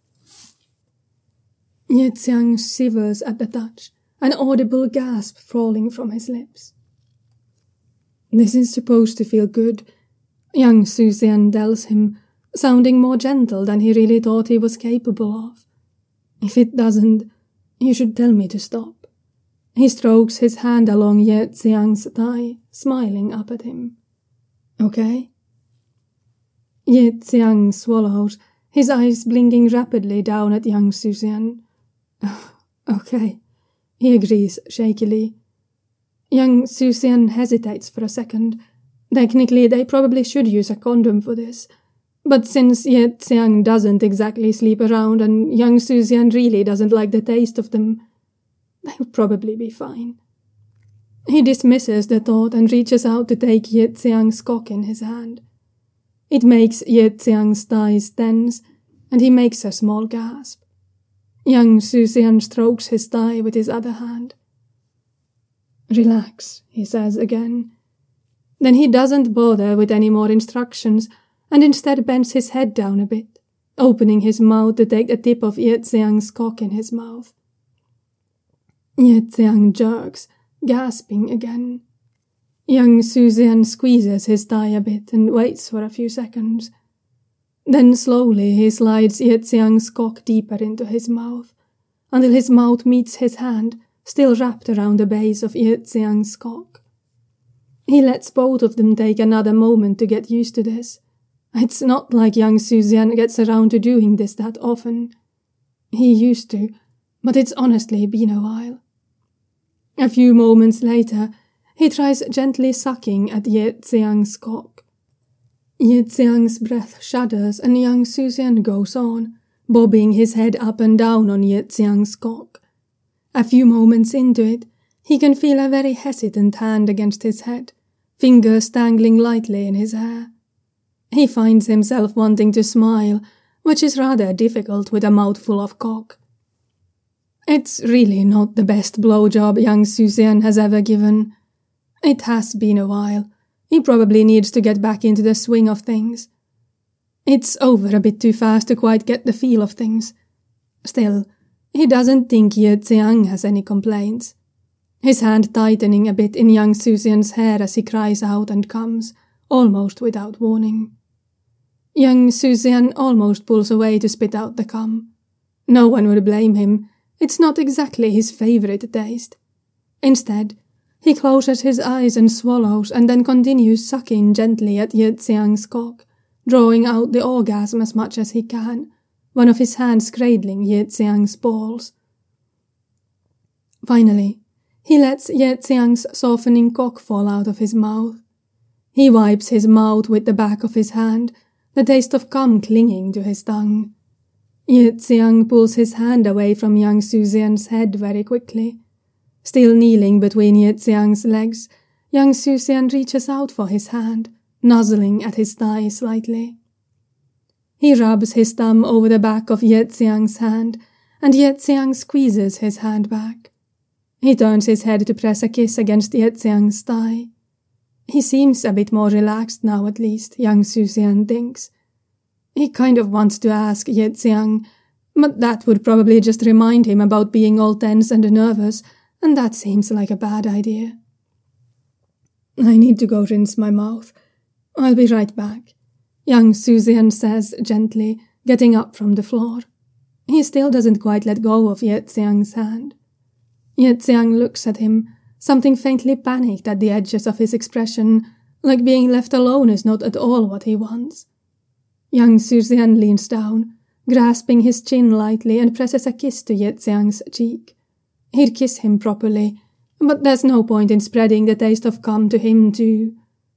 Ye Xiang shivers at the touch, an audible gasp falling from his lips. This is supposed to feel good, young Su Xian tells him, sounding more gentle than he really thought he was capable of. If it doesn't, you should tell me to stop. He strokes his hand along Ye Xiang's thigh, smiling up at him. Okay? Ye Xiang swallows, his eyes blinking rapidly down at young Su Xian. Okay, he agrees shakily. Young Su Xian hesitates for a second. Technically, they probably should use a condom for this. But since Ye Xiang doesn't exactly sleep around and young Su Xian really doesn't like the taste of them, they'll probably be fine. He dismisses the thought and reaches out to take Ye Xiang's cock in his hand. It makes Ye Xiang's thighs tense, and he makes a small gasp. Young Su Xian strokes his thigh with his other hand. Relax, he says again. Then he doesn't bother with any more instructions, and instead bends his head down a bit, opening his mouth to take the tip of Ye Xiang's cock in his mouth. Ye Xiang jerks, gasping again. Young Su Xian squeezes his thigh a bit and waits for a few seconds. Then slowly he slides Ye Xiang's cock deeper into his mouth, until his mouth meets his hand, still wrapped around the base of Ye Xiang's cock. He lets both of them take another moment to get used to this. It's not like young Su Xian gets around to doing this that often. He used to, but it's honestly been a while. A few moments later, he tries gently sucking at Ye Xiang's cock. Ye Xiang's breath shudders and young Su Xian goes on, bobbing his head up and down on Ye Xiang's cock. A few moments into it, he can feel a very hesitant hand against his head, fingers tangling lightly in his hair. He finds himself wanting to smile, which is rather difficult with a mouthful of cock. It's really not the best blowjob young Su Xian has ever given. It has been a while. He probably needs to get back into the swing of things. It's over a bit too fast to quite get the feel of things. Still, he doesn't think Ye Xiang has any complaints. His hand tightening a bit in young Susian's hair as he cries out and comes, almost without warning. Young Susian almost pulls away to spit out the cum. No one would blame him. It's not exactly his favorite taste. Instead, he closes his eyes and swallows and then continues sucking gently at Ye Xiang's cock, drawing out the orgasm as much as he can, one of his hands cradling Ye Xiang's balls. Finally, he lets Ye Xiang's softening cock fall out of his mouth. He wipes his mouth with the back of his hand, the taste of cum clinging to his tongue. Ye Xiang pulls his hand away from young Susian's head very quickly. Still kneeling between Ye Xiang's legs, young Susian reaches out for his hand, nuzzling at his thigh slightly. He rubs his thumb over the back of Ye Xiang's hand, and Ye Xiang squeezes his hand back. He turns his head to press a kiss against Ye Xiang's thigh. He seems a bit more relaxed now at least, young Susian thinks. He kind of wants to ask Ye Xiang, but that would probably just remind him about being all tense and nervous, and that seems like a bad idea. I need to go rinse my mouth. I'll be right back, young Susian says gently, getting up from the floor. He still doesn't quite let go of Ye Xiang's hand. Ye Xiang looks at him, something faintly panicked at the edges of his expression, like being left alone is not at all what he wants. Young Susian leans down, grasping his chin lightly, and presses a kiss to Ye Xiang's cheek. He'd kiss him properly, but there's no point in spreading the taste of cum to him too.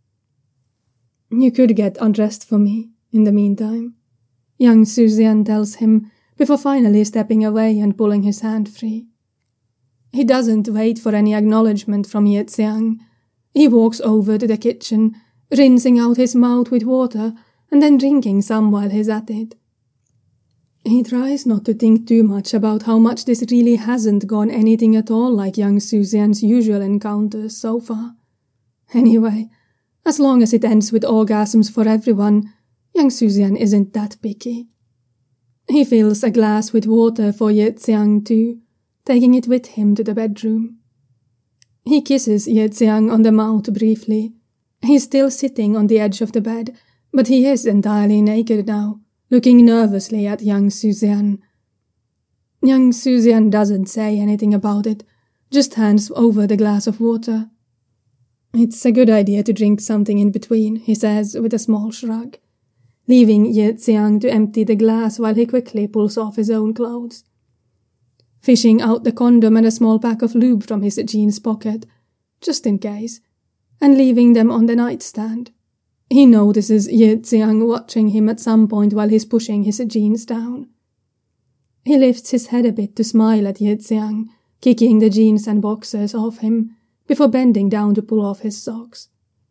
You could get undressed for me, in the meantime, young Susian tells him, before finally stepping away and pulling his hand free. He doesn't wait for any acknowledgement from Ye Xiang. He walks over to the kitchen, rinsing out his mouth with water, and then drinking some while he's at it. He tries not to think too much about how much this really hasn't gone anything at all like young Susian's usual encounters so far. Anyway, as long as it ends with orgasms for everyone, young Susian isn't that picky. He fills a glass with water for Ye Xiang too, taking it with him to the bedroom. He kisses Ye Xiang on the mouth briefly. He's still sitting on the edge of the bed, but he is entirely naked now, looking nervously at young Susian. Young Susian doesn't say anything about it, just hands over the glass of water. It's a good idea to drink something in between, he says with a small shrug, leaving Ye Xiang to empty the glass while he quickly pulls off his own clothes. Fishing out the condom and a small pack of lube from his jeans pocket, just in case, and leaving them on the nightstand. He notices Ye Xiang watching him at some point while he's pushing his jeans down. He lifts his head a bit to smile at Ye Xiang, kicking the jeans and boxers off him, before bending down to pull off his socks.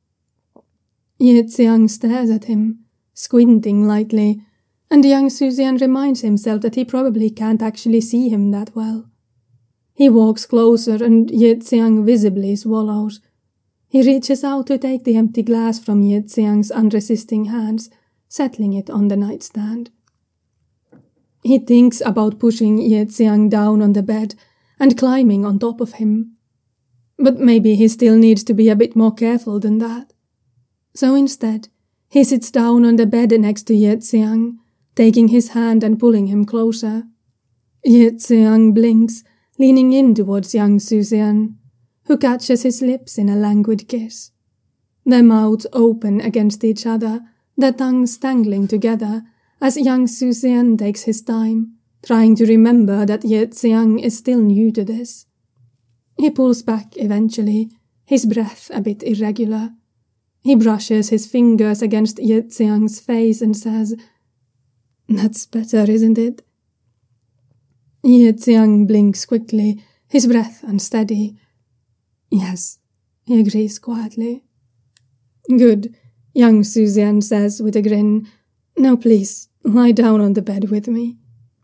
Ye Xiang stares at him, squinting lightly, and young Susian reminds himself that he probably can't actually see him that well. He walks closer and Ye Xiang visibly swallows. He reaches out to take the empty glass from Ye Xiang's unresisting hands, settling it on the nightstand. He thinks about pushing Ye Xiang down on the bed and climbing on top of him. But maybe he still needs to be a bit more careful than that. So instead, he sits down on the bed next to Ye Xiang, taking his hand and pulling him closer. Ye Xiang blinks, leaning in towards young Susian, who catches his lips in a languid kiss. Their mouths open against each other, their tongues tangling together, as young Susian takes his time, trying to remember that Ye Xiang is still new to this. He pulls back eventually, his breath a bit irregular. He brushes his fingers against Ye Xiang's face and says, "That's better, isn't it?" Ye Xiang blinks quickly, his breath unsteady. "Yes," he agrees quietly. "Good," young Susian says with a grin. "Now please, lie down on the bed with me."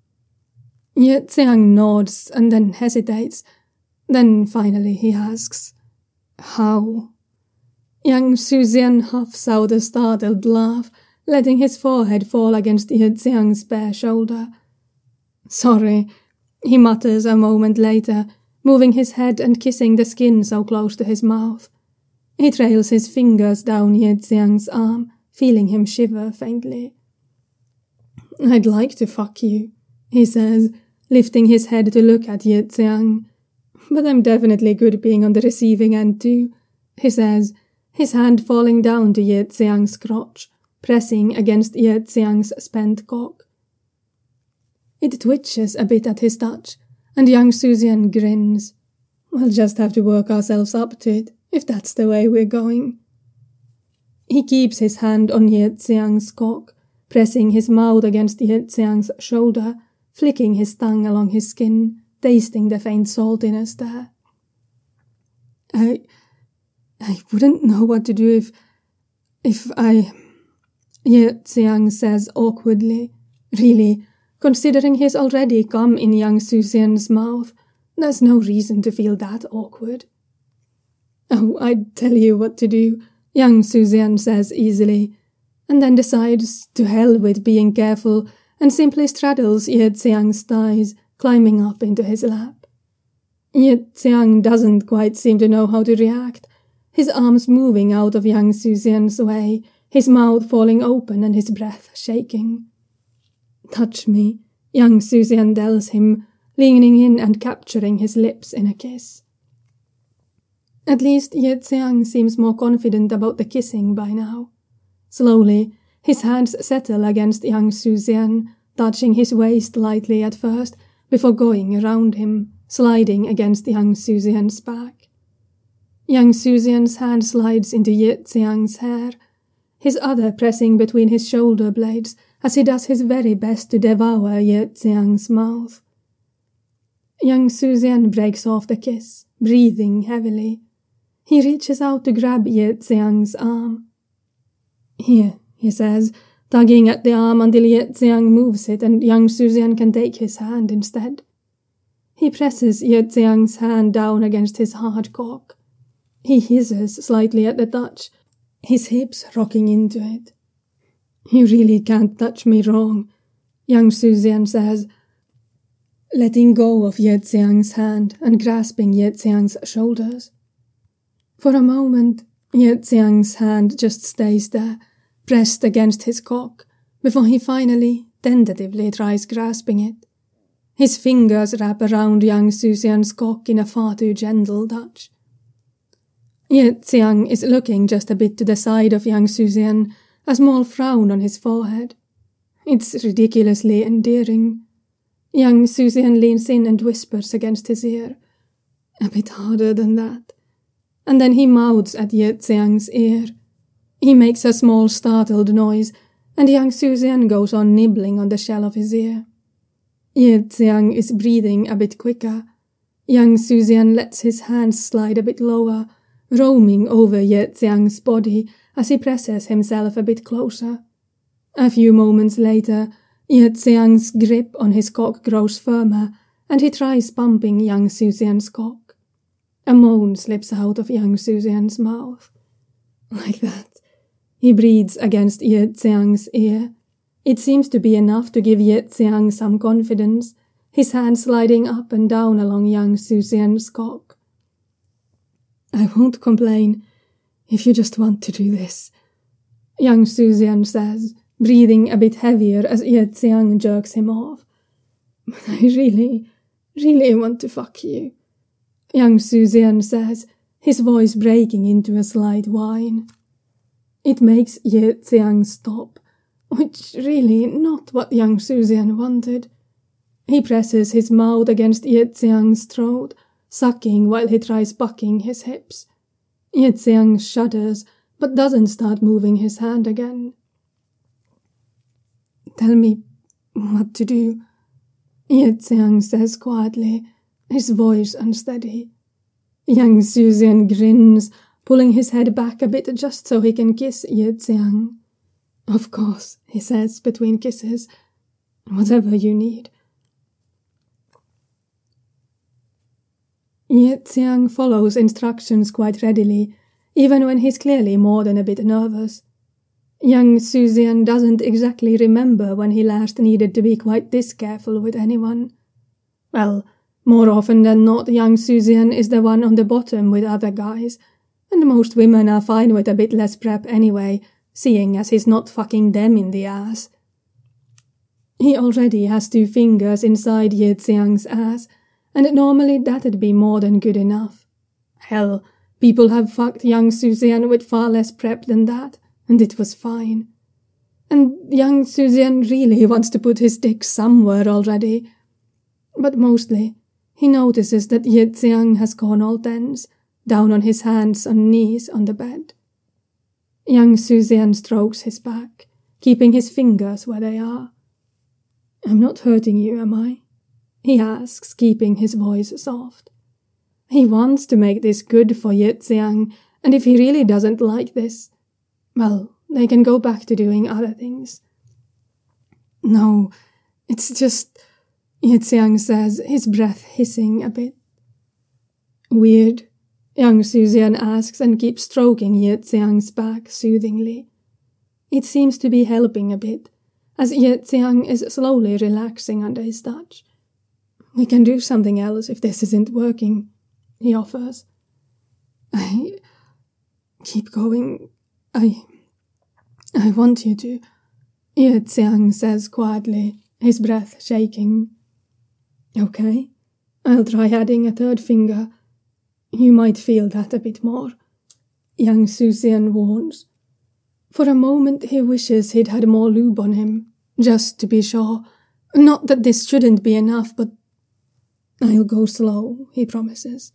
Ye Xiang nods and then hesitates. Then finally he asks, "How?" Young Suzian huffs out a startled laugh, letting his forehead fall against Ye Xiang's bare shoulder. Sorry, he mutters a moment later, moving his head and kissing the skin so close to his mouth. He trails his fingers down Ye Xiang's arm, feeling him shiver faintly. I'd like to fuck you, he says, lifting his head to look at Ye Xiang. But I'm definitely good being on the receiving end too, he says, his hand falling down to Ye Xiang's crotch, pressing against Ye Xiang's spent cock. It twitches a bit at his touch, and young Suzian grins. We'll just have to work ourselves up to it, if that's the way we're going. He keeps his hand on Ye Xiang's cock, pressing his mouth against Ye Xiang's shoulder, flicking his tongue along his skin, tasting the faint saltiness there. I... I wouldn't know what to do if... if I... Ye Xiang says awkwardly. Really, considering he's already come in young Suzian's mouth, there's no reason to feel that awkward. Oh, I'd tell you what to do, young Suzian says easily, and then decides to hell with being careful and simply straddles Ye Xiang's thighs, climbing up into his lap. Ye Xiang doesn't quite seem to know how to react, his arms moving out of young Suzian's way, his mouth falling open and his breath shaking. Touch me, young Suzian tells him, leaning in and capturing his lips in a kiss. At least Ye Xiang seems more confident about the kissing by now. Slowly, his hands settle against young Suzian, touching his waist lightly at first, before going around him, sliding against young Suzian's back. Young Suzian's hand slides into Ye Xiang's hair, his other pressing between his shoulder blades as he does his very best to devour Ye Xiang's mouth. Young Suzian breaks off the kiss, breathing heavily. He reaches out to grab Ye Xiang's arm. Here, he says, tugging at the arm until Ye Xiang moves it and young Suzian can take his hand instead. He presses Ye Xiang's hand down against his hard cock. He hisses slightly at the touch, his hips rocking into it. You really can't touch me wrong, young Suzian says, letting go of Ye Xiang's hand and grasping Ye Xiang's shoulders. For a moment, Ye Xiang's hand just stays there, pressed against his cock, before he finally, tentatively tries grasping it. His fingers wrap around young Suzian's cock in a far too gentle touch. Ye Xiang is looking just a bit to the side of young Suzian, a small frown on his forehead. It's ridiculously endearing. Young Suzian leans in and whispers against his ear, a bit harder than that, and then he mouths at Ye Xiang's ear. He makes a small startled noise, and young Suzian goes on nibbling on the shell of his ear. Ye Xiang is breathing a bit quicker. Young Suzian lets his hands slide a bit lower, roaming over Ye Xiang's body as he presses himself a bit closer. A few moments later, Ye Xiang's grip on his cock grows firmer, and he tries pumping young Suzian's cock. A moan slips out of young Suzian's mouth. Like that. He breathes against Ye Xiang's ear. It seems to be enough to give Ye Xiang some confidence, his hand sliding up and down along young Suzian's cock. I won't complain if you just want to do this, young Suzian says, breathing a bit heavier as Ye Xiang jerks him off. But I really, really want to fuck you, young Suzian says, his voice breaking into a slight whine. It makes Ye Xiang stop, which really not what young Suzian wanted. He presses his mouth against Ye Xiang's throat, sucking while he tries bucking his hips. Ye Xiang shudders, but doesn't start moving his hand again. Tell me what to do, Ye Xiang says quietly, his voice unsteady. Young Suzian grins, pulling his head back a bit just so he can kiss Ye Xiang. Of course, he says between kisses, whatever you need. Ye Xiang follows instructions quite readily, even when he's clearly more than a bit nervous. Young Susan doesn't exactly remember when he last needed to be quite this careful with anyone. Well, more often than not, young Susan is the one on the bottom with other guys, and most women are fine with a bit less prep anyway, seeing as he's not fucking them in the ass. He already has two fingers inside Ye Xiang's ass, and normally that'd be more than good enough. Hell, people have fucked young Susan with far less prep than that, and it was fine. And young Susan really wants to put his dick somewhere already. But mostly, he notices that Ye Xiang has gone all tense, down on his hands and knees on the bed. Young Susan strokes his back, keeping his fingers where they are. "I'm not hurting you, am I?" he asks, keeping his voice soft. He wants to make this good for Ye Xiang, and if he really doesn't like this, well, they can go back to doing other things. "No, it's just," Ye Xiang says, his breath hissing a bit. "Weird?" young Susan asks and keeps stroking Ye Xiang's back soothingly. It seems to be helping a bit, as Ye Xiang is slowly relaxing under his touch. "We can do something else if this isn't working," he offers. I... Keep going. I... I want you to," Ye Xiang says quietly, his breath shaking. "Okay, I'll try adding a third finger. You might feel that a bit more," young Susan warns. For a moment he wishes he'd had more lube on him, just to be sure. Not that this shouldn't be enough, but "I'll go slow," he promises.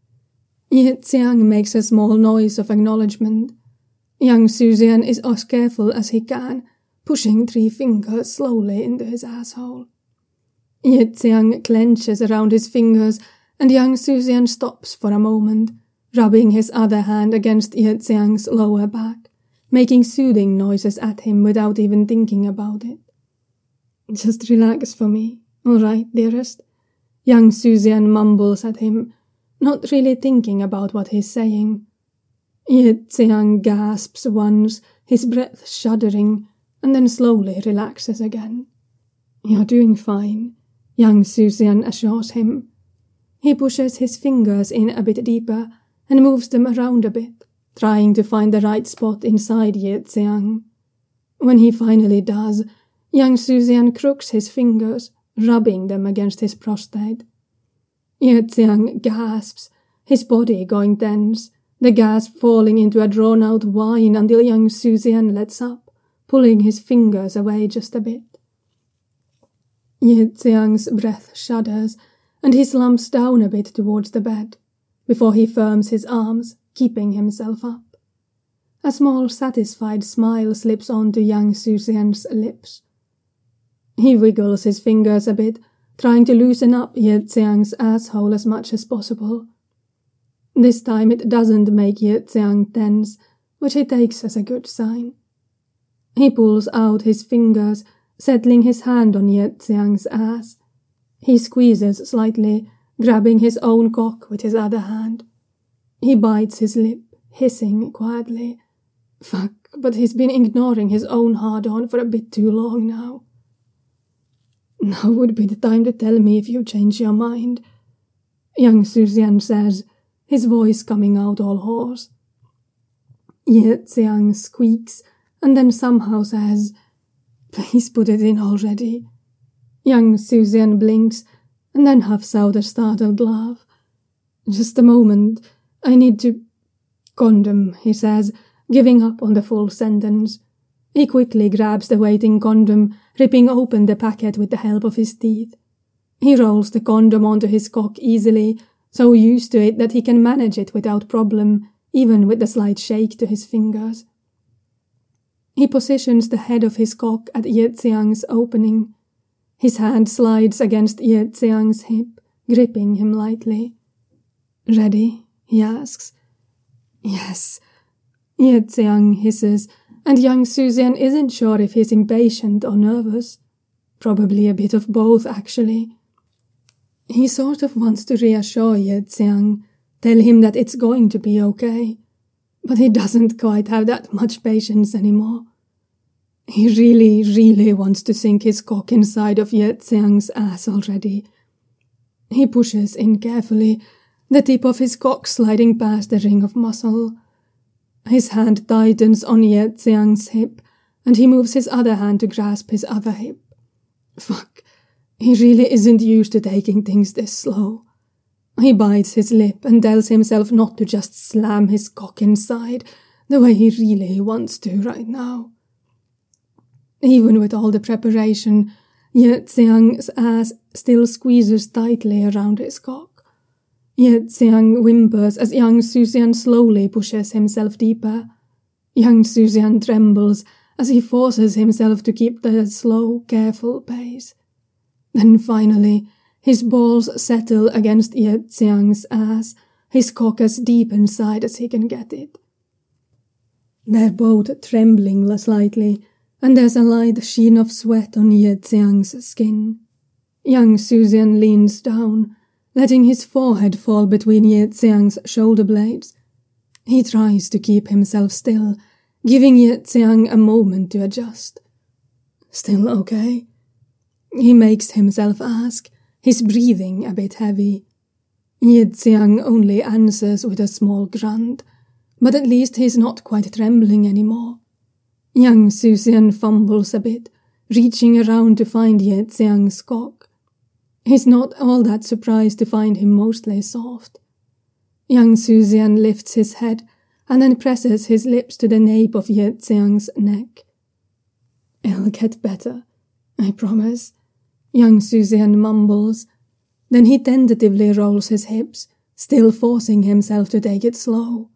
Ye Xiang makes a small noise of acknowledgement. Young Susan is as careful as he can, pushing three fingers slowly into his asshole. Ye Xiang clenches around his fingers, and young Susan stops for a moment, rubbing his other hand against Ye Xiang's lower back, making soothing noises at him without even thinking about it. "Just relax for me, all right, dearest?" young Susan mumbles at him, not really thinking about what he's saying. Ye Xiang gasps once, his breath shuddering, and then slowly relaxes again. "You're doing fine," young Susan assures him. He pushes his fingers in a bit deeper and moves them around a bit, trying to find the right spot inside Ye Xiang. When he finally does, young Susan crooks his fingers, rubbing them against his prostate. Ye Xiang gasps, his body going tense, the gasp falling into a drawn-out whine until young Susan lets up, pulling his fingers away just a bit. Ye Xiang's breath shudders, and he slumps down a bit towards the bed, before he firms his arms, keeping himself up. A small satisfied smile slips onto young Susan's lips. He wiggles his fingers a bit, trying to loosen up Ye Xiang's asshole as much as possible. This time it doesn't make Ye Xiang tense, which he takes as a good sign. He pulls out his fingers, settling his hand on Ye Xiang's ass. He squeezes slightly, grabbing his own cock with his other hand. He bites his lip, hissing quietly. Fuck, but he's been ignoring his own hard-on for a bit too long now. "Now would be the time to tell me if you change your mind," young Susan says, his voice coming out all hoarse. Ye Xiang squeaks, and then somehow says, "Please put it in already." Young Susan blinks, and then huffs out a startled laugh. "Just a moment, I need to—" "Condom," he says, giving up on the full sentence. He quickly grabs the waiting condom, ripping open the packet with the help of his teeth. He rolls the condom onto his cock easily, so used to it that he can manage it without problem, even with the slight shake to his fingers. He positions the head of his cock at Ye Xiang's opening. His hand slides against Ye Xiang's hip, gripping him lightly. "Ready?" he asks. "Yes," Ye Xiang hisses, and young Susan isn't sure if he's impatient or nervous. Probably a bit of both, actually. He sort of wants to reassure Ye Xiang, tell him that it's going to be okay. but he doesn't quite have that much patience anymore. He really, really wants to sink his cock inside of Ye Xiang's ass already. He pushes in carefully, the tip of his cock sliding past the ring of muscle. His hand tightens on Ye Xiang's hip, and he moves his other hand to grasp his other hip. Fuck, he really isn't used to taking things this slow. He bites his lip and tells himself not to just slam his cock inside the way he really wants to right now. Even with all the preparation, Ye Xiang's ass still squeezes tightly around his cock. Ye Xiang whimpers as young Suxian slowly pushes himself deeper. Young Suxian trembles as he forces himself to keep the slow, careful pace. Then finally, his balls settle against Ye Xiang's ass, his cock as deep inside as he can get it. They're both trembling slightly, and there's a light sheen of sweat on Ye Xiang's skin. Young Suxian leans down, letting his forehead fall between Ye Xiang's shoulder blades. He tries to keep himself still, giving Ye Xiang a moment to adjust. Still okay? He makes himself ask, his breathing a bit heavy. Ye Xiang only answers with a small grunt, but at least he's not quite trembling anymore. Young Suxian fumbles a bit, reaching around to find Ye Xiang's cock. He's not all that surprised to find him mostly soft. Young Suxian lifts his head and then presses his lips to the nape of Ye Xiang's neck. I'll get better, I promise, young Suxian mumbles. Then he tentatively rolls his hips, still forcing himself to take it slow.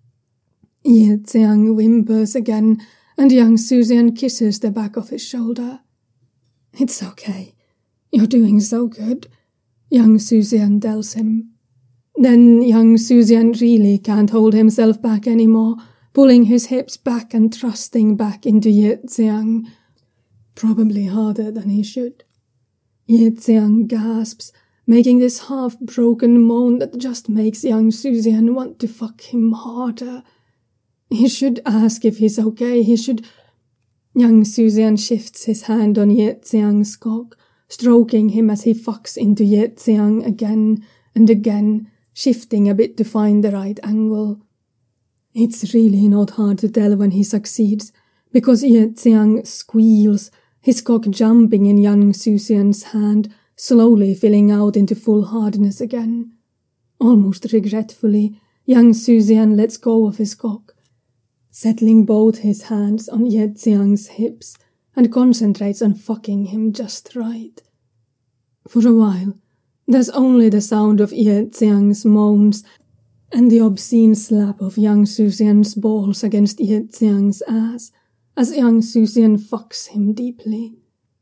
Ye Xiang whimpers again, and young Suxian kisses the back of his shoulder. It's okay. You're doing so good, young Suxian tells him. Then young Suxian really can't hold himself back anymore, pulling his hips back and thrusting back into Ye Xiang, probably harder than he should. Ye Xiang gasps, making this half-broken moan that just makes young Suxian want to fuck him harder. He should ask if he's okay, he should... Young Suxian shifts his hand on Ye Xiang's cock, stroking him as he fucks into Ye Xiang again and again, shifting a bit to find the right angle. It's really not hard to tell when he succeeds, because Ye Xiang squeals, his cock jumping in young Suxian's hand, slowly filling out into full hardness again. Almost regretfully, young Suxian lets go of his cock, settling both his hands on Ye Xiang's hips, and concentrates on fucking him just right. For a while, there's only the sound of Ye Xiang's moans and the obscene slap of young Suxian's balls against Ye Xiang's ass as young Suxian fucks him deeply.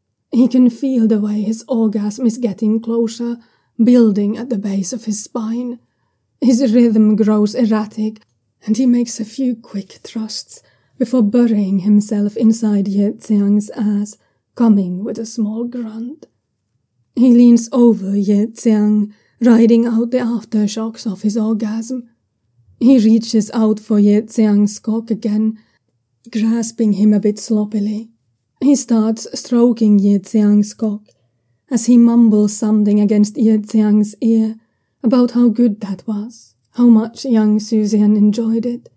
He can feel the way his orgasm is getting closer, building at the base of his spine. His rhythm grows erratic, and he makes a few quick thrusts before burying himself inside Ye Xiang's ass, coming with a small grunt. He leans over Ye Xiang, riding out the aftershocks of his orgasm. He reaches out for Ye Xiang's cock again, grasping him a bit sloppily. He starts stroking Ye Xiang's cock, as he mumbles something against Ye Xiang's ear about how good that was, how much young Suxian enjoyed it.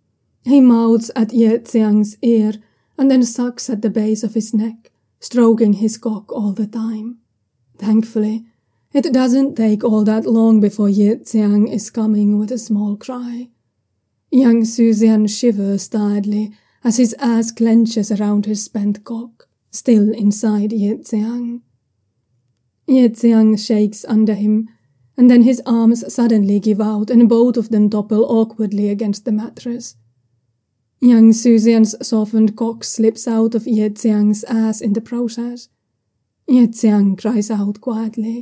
He mouths at Ye Xiang's ear and then sucks at the base of his neck, stroking his cock all the time. Thankfully, it doesn't take all that long before Ye Xiang is coming with a small cry. Young Suxian shivers tiredly as his ass clenches around his spent cock, still inside Ye Xiang. Ye Xiang shakes under him, and then his arms suddenly give out and both of them topple awkwardly against the mattress. Young Suxian's softened cock slips out of Ye Xiang's ass in the process. Ye Xiang cries out quietly.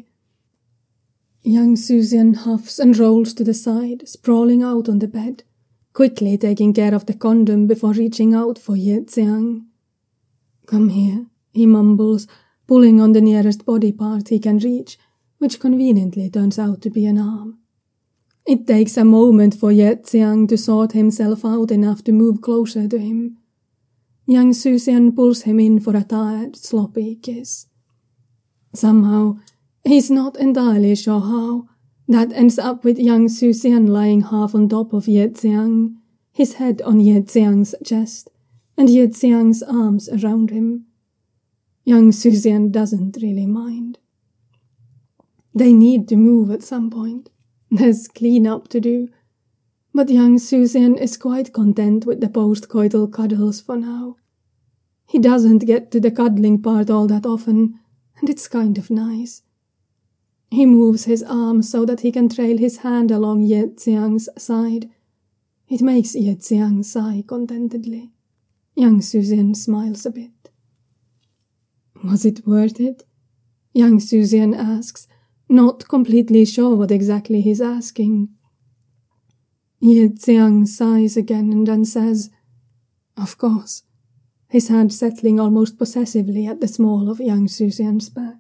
Young Suxian huffs and rolls to the side, sprawling out on the bed, quickly taking care of the condom before reaching out for Ye Xiang. Come here, he mumbles, pulling on the nearest body part he can reach, which conveniently turns out to be an arm. It takes a moment for Ye Xiang to sort himself out enough to move closer to him. Yang Suzian pulls him in for a tired, sloppy kiss. Somehow, he's not entirely sure how, that ends up with Yang Suzian lying half on top of Ye Xiang, his head on Ye Xiang's chest, and Ye Xiang's arms around him. Yang Suzian doesn't really mind. They need to move at some point. There's clean-up to do. But Yang Suzian is quite content with the post-coital cuddles for now. He doesn't get to the cuddling part all that often, and it's kind of nice. He moves his arm so that he can trail his hand along Ye Xiang's side. It makes Ye Xiang sigh contentedly. Yang Suzian smiles a bit. Was it worth it? Yang Suzian asks, not completely sure what exactly he's asking. Ye Xiang sighs again and then says, "Of course," his hand settling almost possessively at the small of Yang Suzian's back.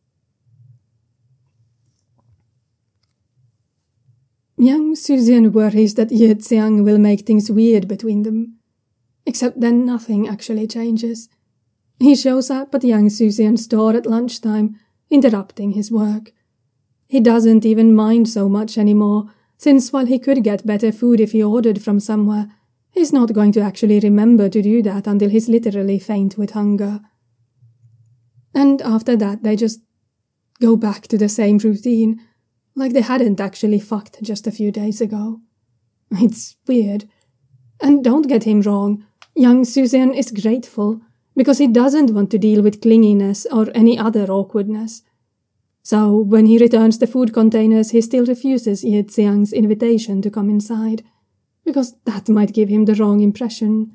Yang Suzian worries that Ye Xiang will make things weird between them. Except then nothing actually changes. He shows up at Yang Suzian's door at lunchtime, interrupting his work. He doesn't even mind so much anymore, since while he could get better food if he ordered from somewhere, he's not going to actually remember to do that until he's literally faint with hunger. And after that they just go back to the same routine, like they hadn't actually fucked just a few days ago. It's weird. And don't get him wrong, Yang Suzian is grateful, because he doesn't want to deal with clinginess or any other awkwardness. So when he returns the food containers, he still refuses Ye Xiang's invitation to come inside, because that might give him the wrong impression.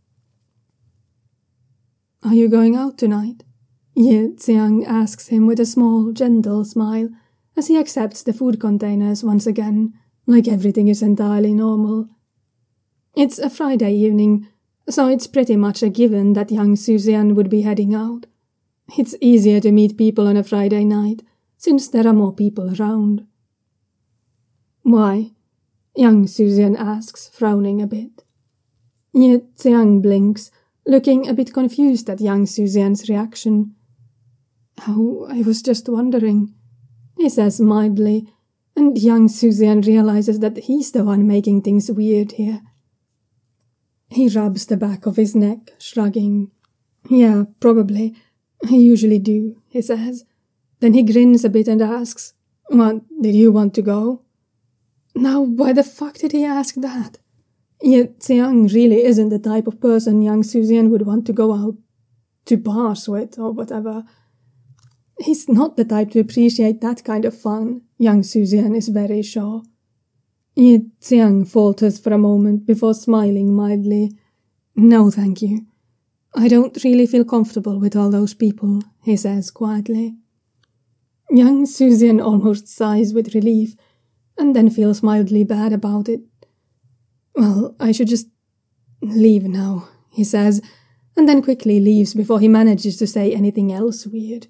"Are you going out tonight?" Ye Xiang asks him with a small, gentle smile, as he accepts the food containers once again, like everything is entirely normal. It's a Friday evening, so it's pretty much a given that Yang Suzian would be heading out. It's easier to meet people on a Friday night, since there are more people around. "Why?" Yang Suzian asks, frowning a bit. Ye Xiang blinks, looking a bit confused at Yang Suzian's reaction. "Oh, I was just wondering," he says mildly, and Yang Suzian realizes that he's the one making things weird here. He rubs the back of his neck, shrugging. "Yeah, probably. I usually do," he says. Then he grins a bit and asks, "What, did you want to go?" Now, why the fuck did he ask that? Ye Xiang really isn't the type of person Yang Suzian would want to go out to bars with or whatever. He's not the type to appreciate that kind of fun, Yang Suzian is very sure. Ye Xiang falters for a moment before smiling mildly. "No, thank you. I don't really feel comfortable with all those people," he says quietly. Yang Suzian almost sighs with relief, and then feels mildly bad about it. "Well, I should just leave now," he says, and then quickly leaves before he manages to say anything else weird.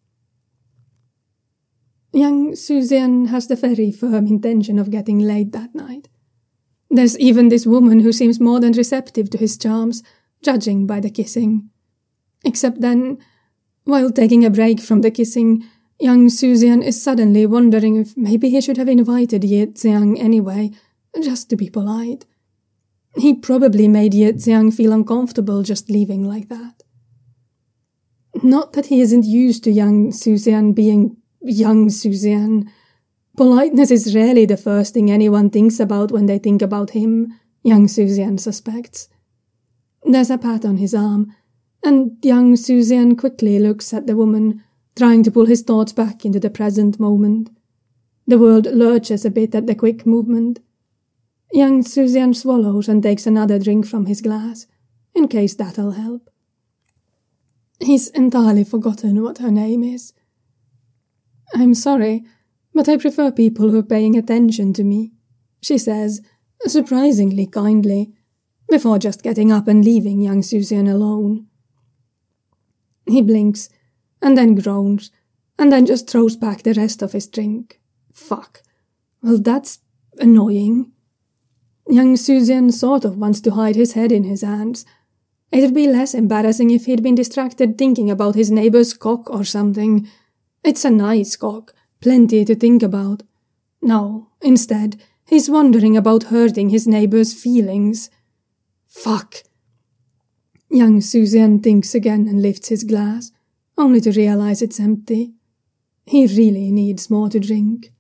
Yang Suzian has the very firm intention of getting laid that night. There's even this woman who seems more than receptive to his charms, judging by the kissing. Except then, while taking a break from the kissing, Yang Suzian is suddenly wondering if maybe he should have invited Ye Xiang anyway, just to be polite. He probably made Ye Xiang feel uncomfortable just leaving like that. Not that he isn't used to Yang Suzian being Yang Suzian. Politeness is rarely the first thing anyone thinks about when they think about him, Yang Suzian suspects. There's a pat on his arm, and Yang Suzian quickly looks at the woman, trying to pull his thoughts back into the present moment. The world lurches a bit at the quick movement. Yang Suzian swallows and takes another drink from his glass, in case that'll help. He's entirely forgotten what her name is. "I'm sorry, but I prefer people who are paying attention to me," she says, surprisingly kindly, before just getting up and leaving Yang Suzian alone. He blinks, and then groans, and then just throws back the rest of his drink. Fuck. Well, that's annoying. Young Susan sort of wants to hide his head in his hands. It'd be less embarrassing if he'd been distracted thinking about his neighbor's cock or something. It's a nice cock, plenty to think about. No, instead, he's wondering about hurting his neighbor's feelings. Fuck. Young Susan thinks again and lifts his glass, only to realize it's empty. He really needs more to drink.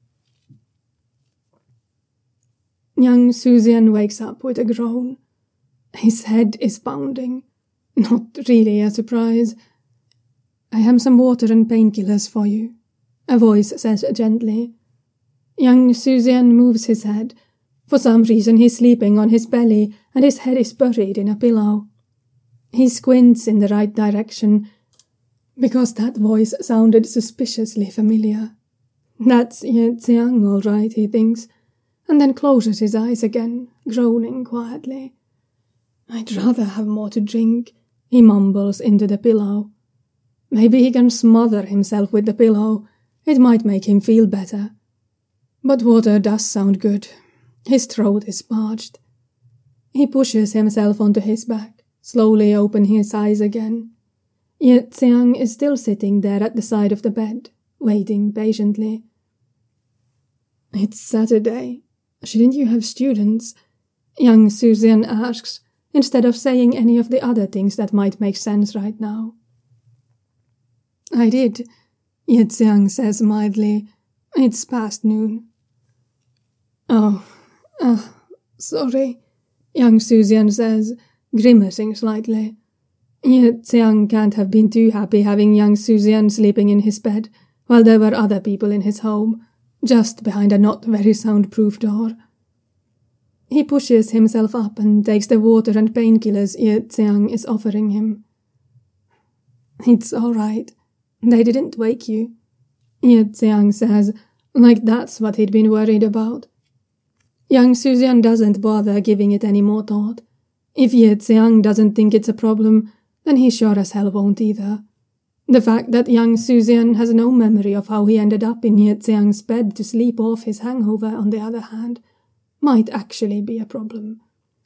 Young Susan wakes up with a groan. His head is pounding. Not really a surprise. I have some water and painkillers for you, a voice says gently. Young Susan moves his head. For some reason he's sleeping on his belly and his head is buried in a pillow. He squints in the right direction, because that voice sounded suspiciously familiar. That's Ye Xiang, all right, he thinks, and then closes his eyes again, groaning quietly. I'd rather have more to drink, he mumbles into the pillow. Maybe he can smother himself with the pillow. It might make him feel better. But water does sound good. His throat is parched. He pushes himself onto his back, slowly opening his eyes again. Ye Xiang is still sitting there at the side of the bed, waiting patiently. It's Saturday. Shouldn't you have students? Young Susan asks, instead of saying any of the other things that might make sense right now. I did, Ye Xiang says mildly. It's past noon. Oh, uh, sorry, Young Susan says, grimacing slightly. Ye Xiang can't have been too happy having young Susan sleeping in his bed, while there were other people in his home, just behind a not very soundproof door. He pushes himself up and takes the water and painkillers Ye Xiang is offering him. It's all right. They didn't wake you, Ye Xiang says, like that's what he'd been worried about. Young Susan doesn't bother giving it any more thought. If Ye Xiang doesn't think it's a problem, then he sure as hell won't either. The fact that young Susan has no memory of how he ended up in Ye Xiang's bed to sleep off his hangover, on the other hand, might actually be a problem.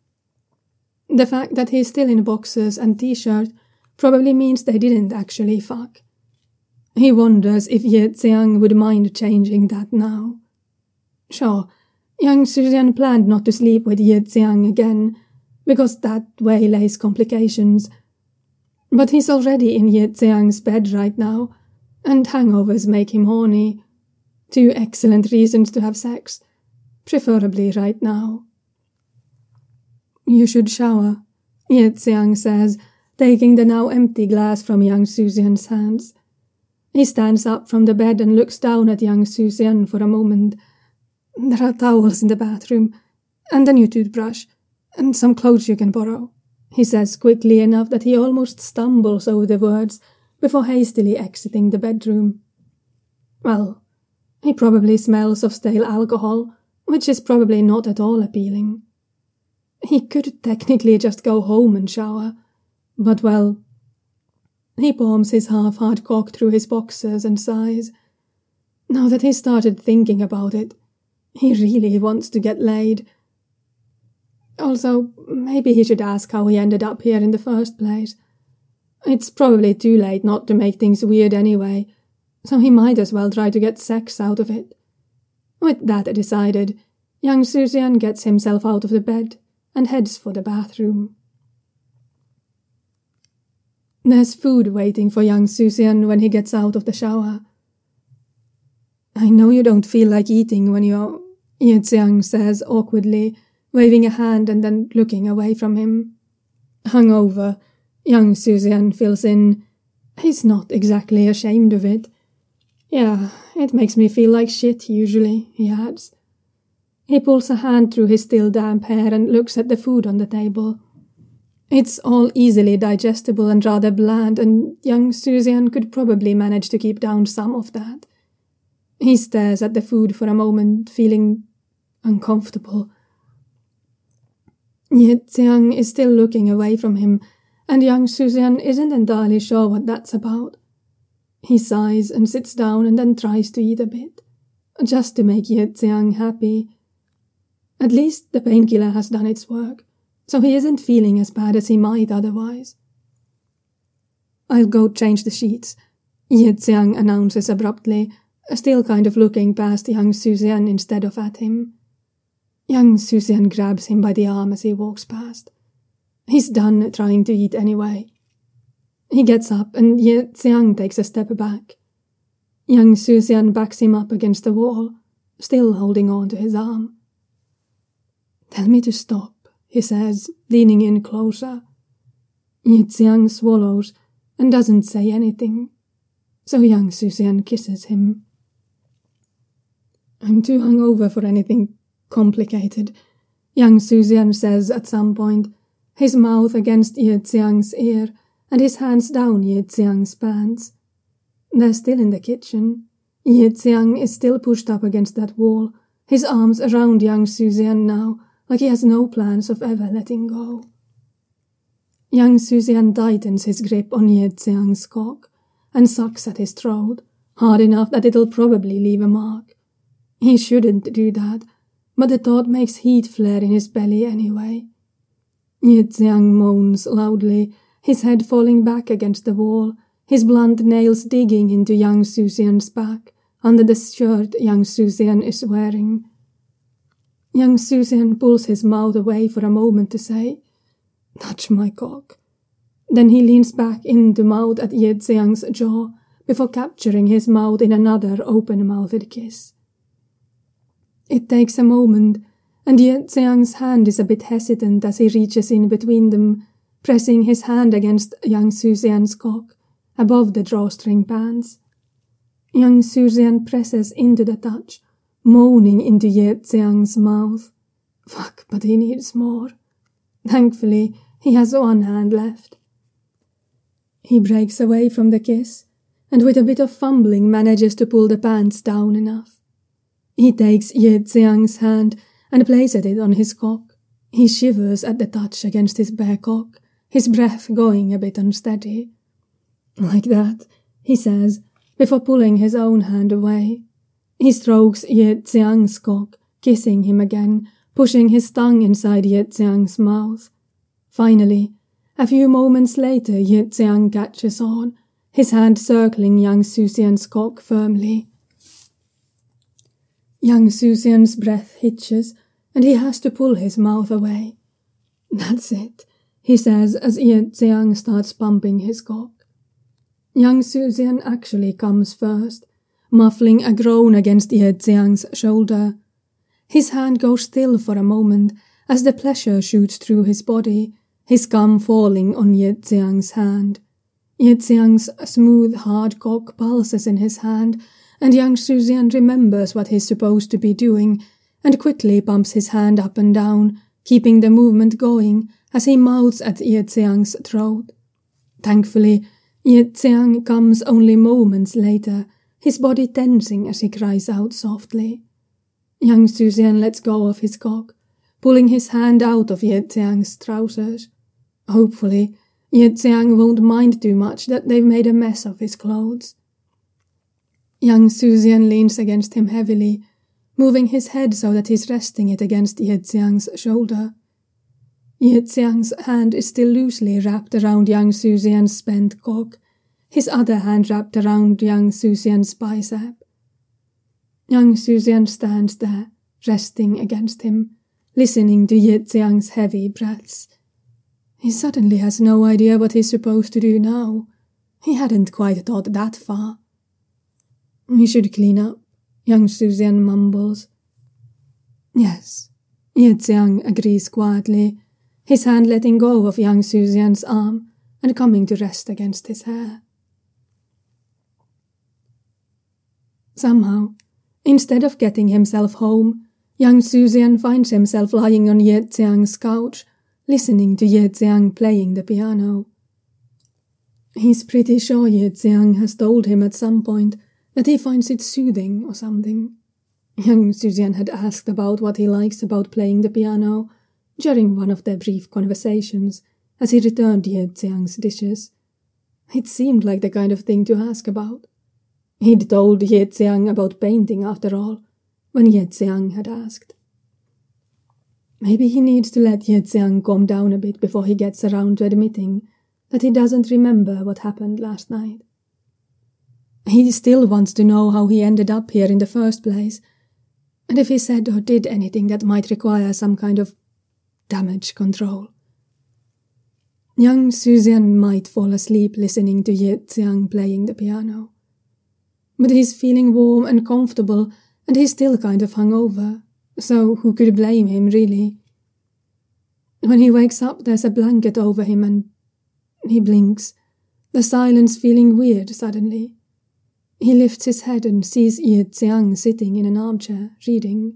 The fact that he's still in boxers and t-shirt probably means they didn't actually fuck. He wonders if Ye Xiang would mind changing that now. Sure, young Susan planned not to sleep with Ye Xiang again, because that waylays complications. But he's already in Ye Xiang's bed right now, and hangovers make him horny. Two excellent reasons to have sex, preferably right now. You should shower, Ye Xiang says, taking the now empty glass from young Susan's hands. He stands up from the bed and looks down at young Susan for a moment. There are towels in the bathroom, and a new toothbrush, and some clothes you can borrow, he says quickly enough that he almost stumbles over the words before hastily exiting the bedroom. Well, he probably smells of stale alcohol, which is probably not at all appealing. He could technically just go home and shower, but well... He palms his half-hard cock through his boxers and sighs. Now that he started thinking about it, he really wants to get laid. Also, maybe he should ask how he ended up here in the first place. It's probably too late not to make things weird anyway, so he might as well try to get sex out of it. With that decided, young Susan gets himself out of the bed and heads for the bathroom. There's food waiting for young Susan when he gets out of the shower. I know you don't feel like eating when you're... Ye Xiang says awkwardly, waving a hand and then looking away from him. Hungover, young Susan fills in. He's not exactly ashamed of it. Yeah, it makes me feel like shit usually, he adds. He pulls a hand through his still damp hair and looks at the food on the table. It's all easily digestible and rather bland, and young Susan could probably manage to keep down some of that. He stares at the food for a moment, feeling uncomfortable. Ye Xiang is still looking away from him, and young Susan isn't entirely sure what that's about. He sighs and sits down and then tries to eat a bit, just to make Ye Xiang happy. At least the painkiller has done its work, so he isn't feeling as bad as he might otherwise. I'll go change the sheets, Ye Xiang announces abruptly, still kind of looking past young Suzian instead of at him. Young Suzian grabs him by the arm as he walks past. He's done trying to eat anyway. He gets up and Ye Xiang takes a step back. Young Suzian backs him up against the wall, still holding on to his arm. Tell me to stop, he says, leaning in closer. Ye Xiang swallows and doesn't say anything, so young Suzian kisses him. I'm too hungover for anything complicated, young Suzian says at some point, his mouth against Ye Xiang's ear and his hands down Ye Xiang's pants. They're still in the kitchen. Ye Xiang is still pushed up against that wall, his arms around young Suzian now, like he has no plans of ever letting go. Young Suzian tightens his grip on Ye Xiang's cock and sucks at his throat, hard enough that it'll probably leave a mark. He shouldn't do that, but the thought makes heat flare in his belly anyway. Ye Xiang moans loudly, his head falling back against the wall, his blunt nails digging into young Suzian's back, under the shirt young Suzian is wearing. Young Suzian pulls his mouth away for a moment to say, "Touch my cock." Then he leans back in to mouth at Ye Xiang's jaw, before capturing his mouth in another open-mouthed kiss. It takes a moment, and Ye Xiang's hand is a bit hesitant as he reaches in between them, pressing his hand against young Suzian's cock, above the drawstring pants. Young Suzian presses into the touch, moaning into Ye Xiang's mouth. Fuck, but he needs more. Thankfully, he has one hand left. He breaks away from the kiss, and with a bit of fumbling manages to pull the pants down enough. He takes Ye Xiang's hand and places it on his cock. He shivers at the touch against his bare cock, his breath going a bit unsteady. Like that, he says, before pulling his own hand away. He strokes Ye Xiang's cock, kissing him again, pushing his tongue inside Ye Xiang's mouth. Finally, a few moments later, Ye Xiang catches on, his hand circling young Suzian's cock firmly. Young Suzian's breath hitches, and he has to pull his mouth away. That's it, he says as Ye Xiang starts pumping his cock. Young Suzian actually comes first, muffling a groan against Ye Xiang's shoulder. His hand goes still for a moment as the pleasure shoots through his body, his cum falling on Ye Xiang's hand. Ye Xiang's smooth, hard cock pulses in his hand, and young Suzian remembers what he's supposed to be doing, and quickly pumps his hand up and down, keeping the movement going as he mouths at Ye Xiang's throat. Thankfully, Ye Xiang comes only moments later, his body tensing as he cries out softly. Young Suzian lets go of his cock, pulling his hand out of Ye Xiang's trousers. Hopefully, Ye Xiang won't mind too much that they've made a mess of his clothes. Young Suzian leans against him heavily, moving his head so that he's resting it against Ye Xiang's shoulder. Ye Xiang's hand is still loosely wrapped around young Suzian's spent cock, his other hand wrapped around young Suzian's bicep. Young Suzian stands there, resting against him, listening to Ye Xiang's heavy breaths. He suddenly has no idea what he's supposed to do now. He hadn't quite thought that far. We should clean up, young Suzian mumbles. Yes, Ye Xiang agrees quietly, his hand letting go of young Suzian's arm and coming to rest against his hair. Somehow, instead of getting himself home, young Suzian finds himself lying on Ye Xiang's couch, listening to Ye Xiang playing the piano. He's pretty sure Ye Xiang has told him at some point that he finds it soothing or something. Young Suzian had asked about what he likes about playing the piano during one of their brief conversations as he returned Ye Xiang's dishes. It seemed like the kind of thing to ask about. He'd told Ye Xiang about painting after all, when Ye Xiang had asked. Maybe he needs to let Ye Xiang calm down a bit before he gets around to admitting that he doesn't remember what happened last night. He still wants to know how he ended up here in the first place, and if he said or did anything that might require some kind of damage control. Young Suzian might fall asleep listening to Ye Xiang playing the piano. But he's feeling warm and comfortable, and he's still kind of hungover, so who could blame him, really? When he wakes up, there's a blanket over him, and he blinks, the silence feeling weird suddenly. He lifts his head and sees Ye Xiang sitting in an armchair, reading.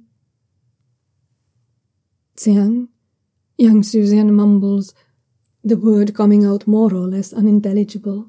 Xiang? Young Suzian mumbles, the word coming out more or less unintelligible.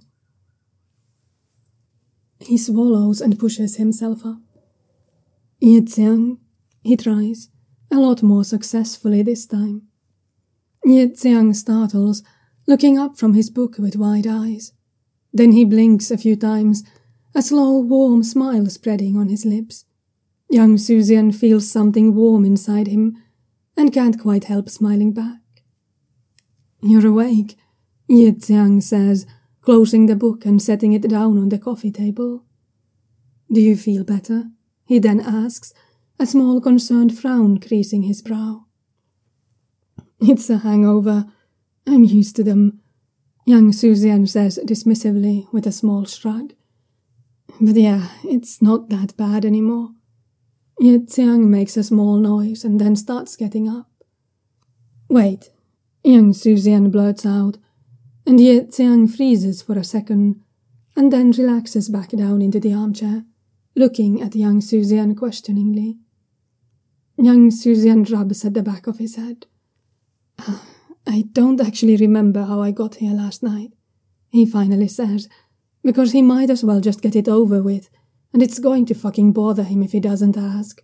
He swallows and pushes himself up. Ye Xiang, he tries, a lot more successfully this time. Ye Xiang startles, looking up from his book with wide eyes. Then he blinks a few times, a slow, warm smile spreading on his lips. Young Suzian feels something warm inside him, and can't quite help smiling back. You're awake, Ye Xiang says, closing the book and setting it down on the coffee table. Do you feel better? He then asks, a small concerned frown creasing his brow. It's a hangover. I'm used to them, young Suzian says dismissively with a small shrug. But yeah, it's not that bad anymore. Ye Xiang makes a small noise and then starts getting up. Wait, young Suzian blurts out, and Ye Xiang freezes for a second, and then relaxes back down into the armchair, looking at young Suzian questioningly. Young Suzian rubs at the back of his head. I don't actually remember how I got here last night, he finally says, because he might as well just get it over with, and it's going to fucking bother him if he doesn't ask.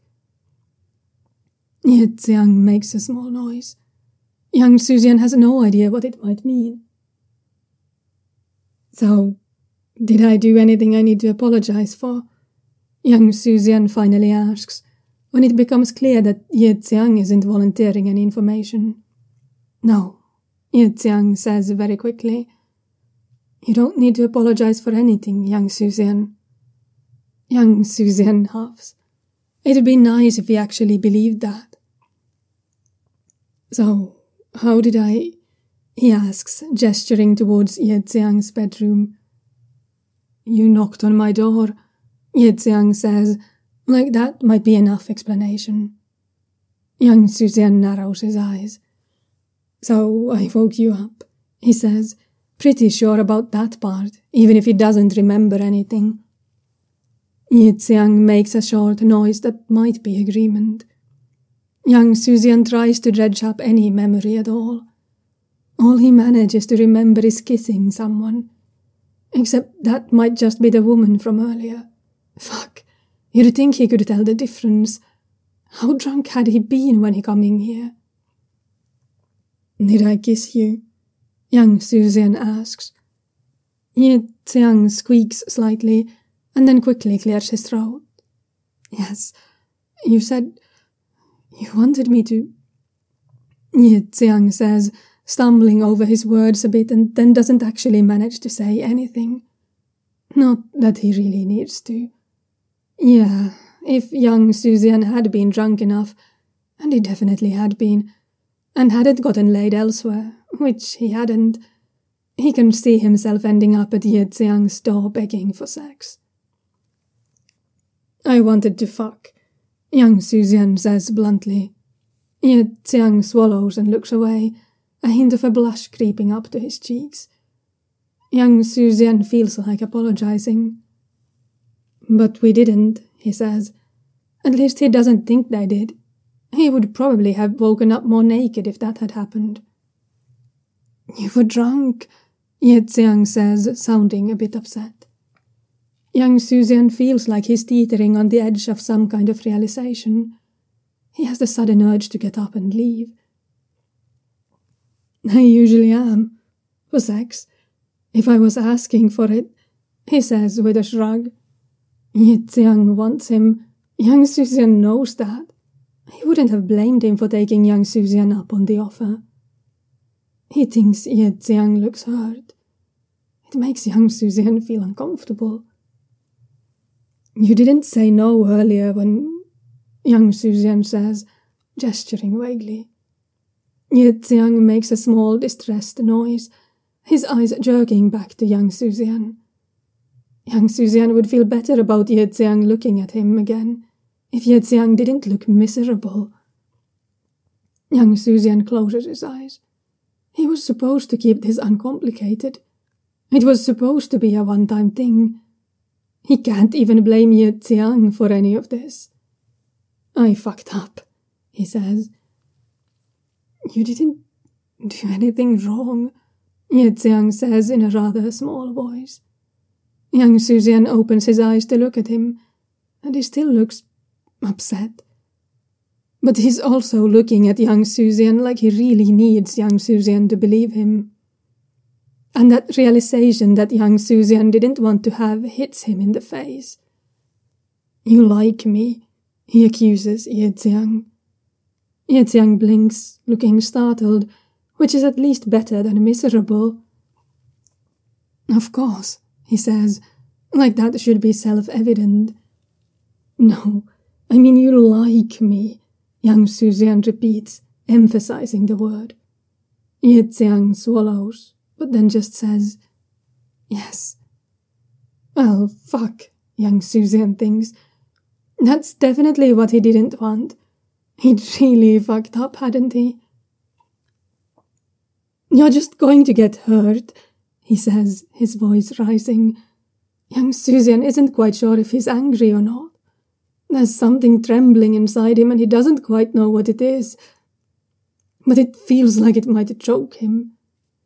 Ye Xiang makes a small noise. Young Suzian has no idea what it might mean. So, did I do anything I need to apologize for? Young Suzian finally asks, when it becomes clear that Ye Xiang isn't volunteering any information. No, Ye Xiang says very quickly. You don't need to apologize for anything, young Suzian. Young Suzian huffs. It'd be nice if he actually believed that. So, how did I... he asks, gesturing towards Ye Xiang's bedroom. You knocked on my door, Ye Xiang says, like that might be enough explanation. Young Suzian narrows his eyes. So I woke you up, he says, pretty sure about that part, even if he doesn't remember anything. Ye Xiang makes a short noise that might be agreement. Young Suzian tries to dredge up any memory at all. All he manages to remember is kissing someone. Except that might just be the woman from earlier. Fuck, you'd think he could tell the difference. How drunk had he been when he come in here? Did I kiss you? Young Suzian asks. Ye Xiang squeaks slightly, and then quickly clears his throat. Yes, you said you wanted me to... Ye Xiang says, stumbling over his words a bit and then doesn't actually manage to say anything. Not that he really needs to. Yeah, if young Suzian had been drunk enough, and he definitely had been, and hadn't gotten laid elsewhere, which he hadn't, he can see himself ending up at Ye Xiang's door begging for sex. I wanted to fuck, young Suzian says bluntly. Ye Xiang swallows and looks away, a hint of a blush creeping up to his cheeks. Young Suzian feels like apologizing. But we didn't, he says. At least he doesn't think they did. He would probably have woken up more naked if that had happened. You were drunk, Ye Xiang says, sounding a bit upset. Young Suzian feels like he's teetering on the edge of some kind of realization. He has the sudden urge to get up and leave. I usually am. For sex. If I was asking for it, he says with a shrug. Ye Xiang wants him. Young Suzian knows that. He wouldn't have blamed him for taking young Suzian up on the offer. He thinks Ye Xiang looks hurt. It makes young Suzian feel uncomfortable. You didn't say no earlier when... young Suzian says, gesturing vaguely. Ye Xiang makes a small distressed noise, his eyes jerking back to young Suzian. Young Suzian would feel better about Ye Xiang looking at him again, if Ye Xiang didn't look miserable. Young Suzian closes his eyes. He was supposed to keep this uncomplicated. It was supposed to be a one-time thing. He can't even blame Ye Xiang for any of this. I fucked up, he says. You didn't do anything wrong, Ye Xiang says in a rather small voice. Young Suzian opens his eyes to look at him, and he still looks upset. But he's also looking at young Suzian like he really needs young Suzian to believe him. And that realization that young Suzian didn't want to have hits him in the face. You like me, he accuses Ye Xiang. Ye Xiang blinks, looking startled, which is at least better than miserable. Of course, he says, like that should be self-evident. No, I mean you like me, young Suzian repeats, emphasizing the word. Ye Xiang swallows, but then just says, yes. Well, fuck, young Suzian thinks. That's definitely what he didn't want. He'd really fucked up, hadn't he? You're just going to get hurt, he says, his voice rising. Young Suzian isn't quite sure if he's angry or not. There's something trembling inside him and he doesn't quite know what it is. But it feels like it might choke him.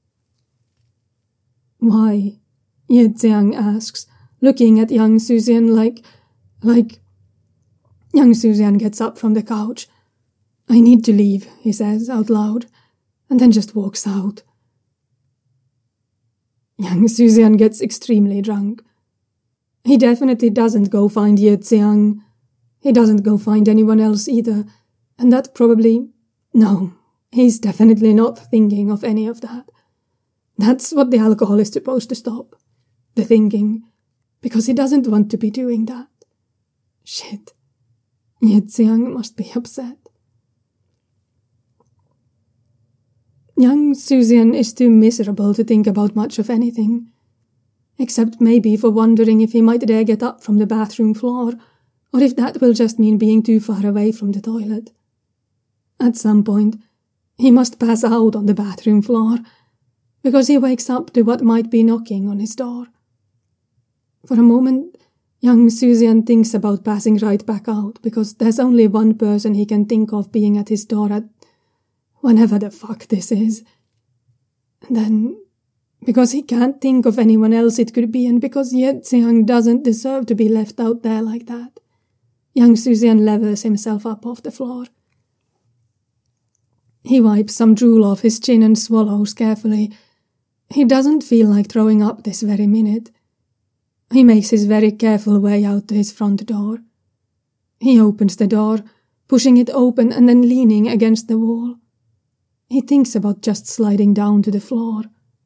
Why? Ye Xiang asks, looking at young Suzian like... like... Young Suzian gets up from the couch. I need to leave, he says out loud, and then just walks out. Young Suzian gets extremely drunk. He definitely doesn't go find Ye Xiang. He doesn't go find anyone else either, and that probably... No, he's definitely not thinking of any of that. That's what the alcohol is supposed to stop. The thinking. Because he doesn't want to be doing that. Shit. Ye Xiang must be upset. Young Suzian is too miserable to think about much of anything, except maybe for wondering if he might dare get up from the bathroom floor, or if that will just mean being too far away from the toilet. At some point, he must pass out on the bathroom floor, because he wakes up to what might be knocking on his door. For a moment, young Suzian thinks about passing right back out, because there's only one person he can think of being at his door at whenever the fuck this is. And then, because he can't think of anyone else it could be, and because Ye Xiang doesn't deserve to be left out there like that, young Suzian levers himself up off the floor. He wipes some drool off his chin and swallows carefully. He doesn't feel like throwing up this very minute. He makes his very careful way out to his front door. He opens the door, pushing it open and then leaning against the wall. He thinks about just sliding down to the floor.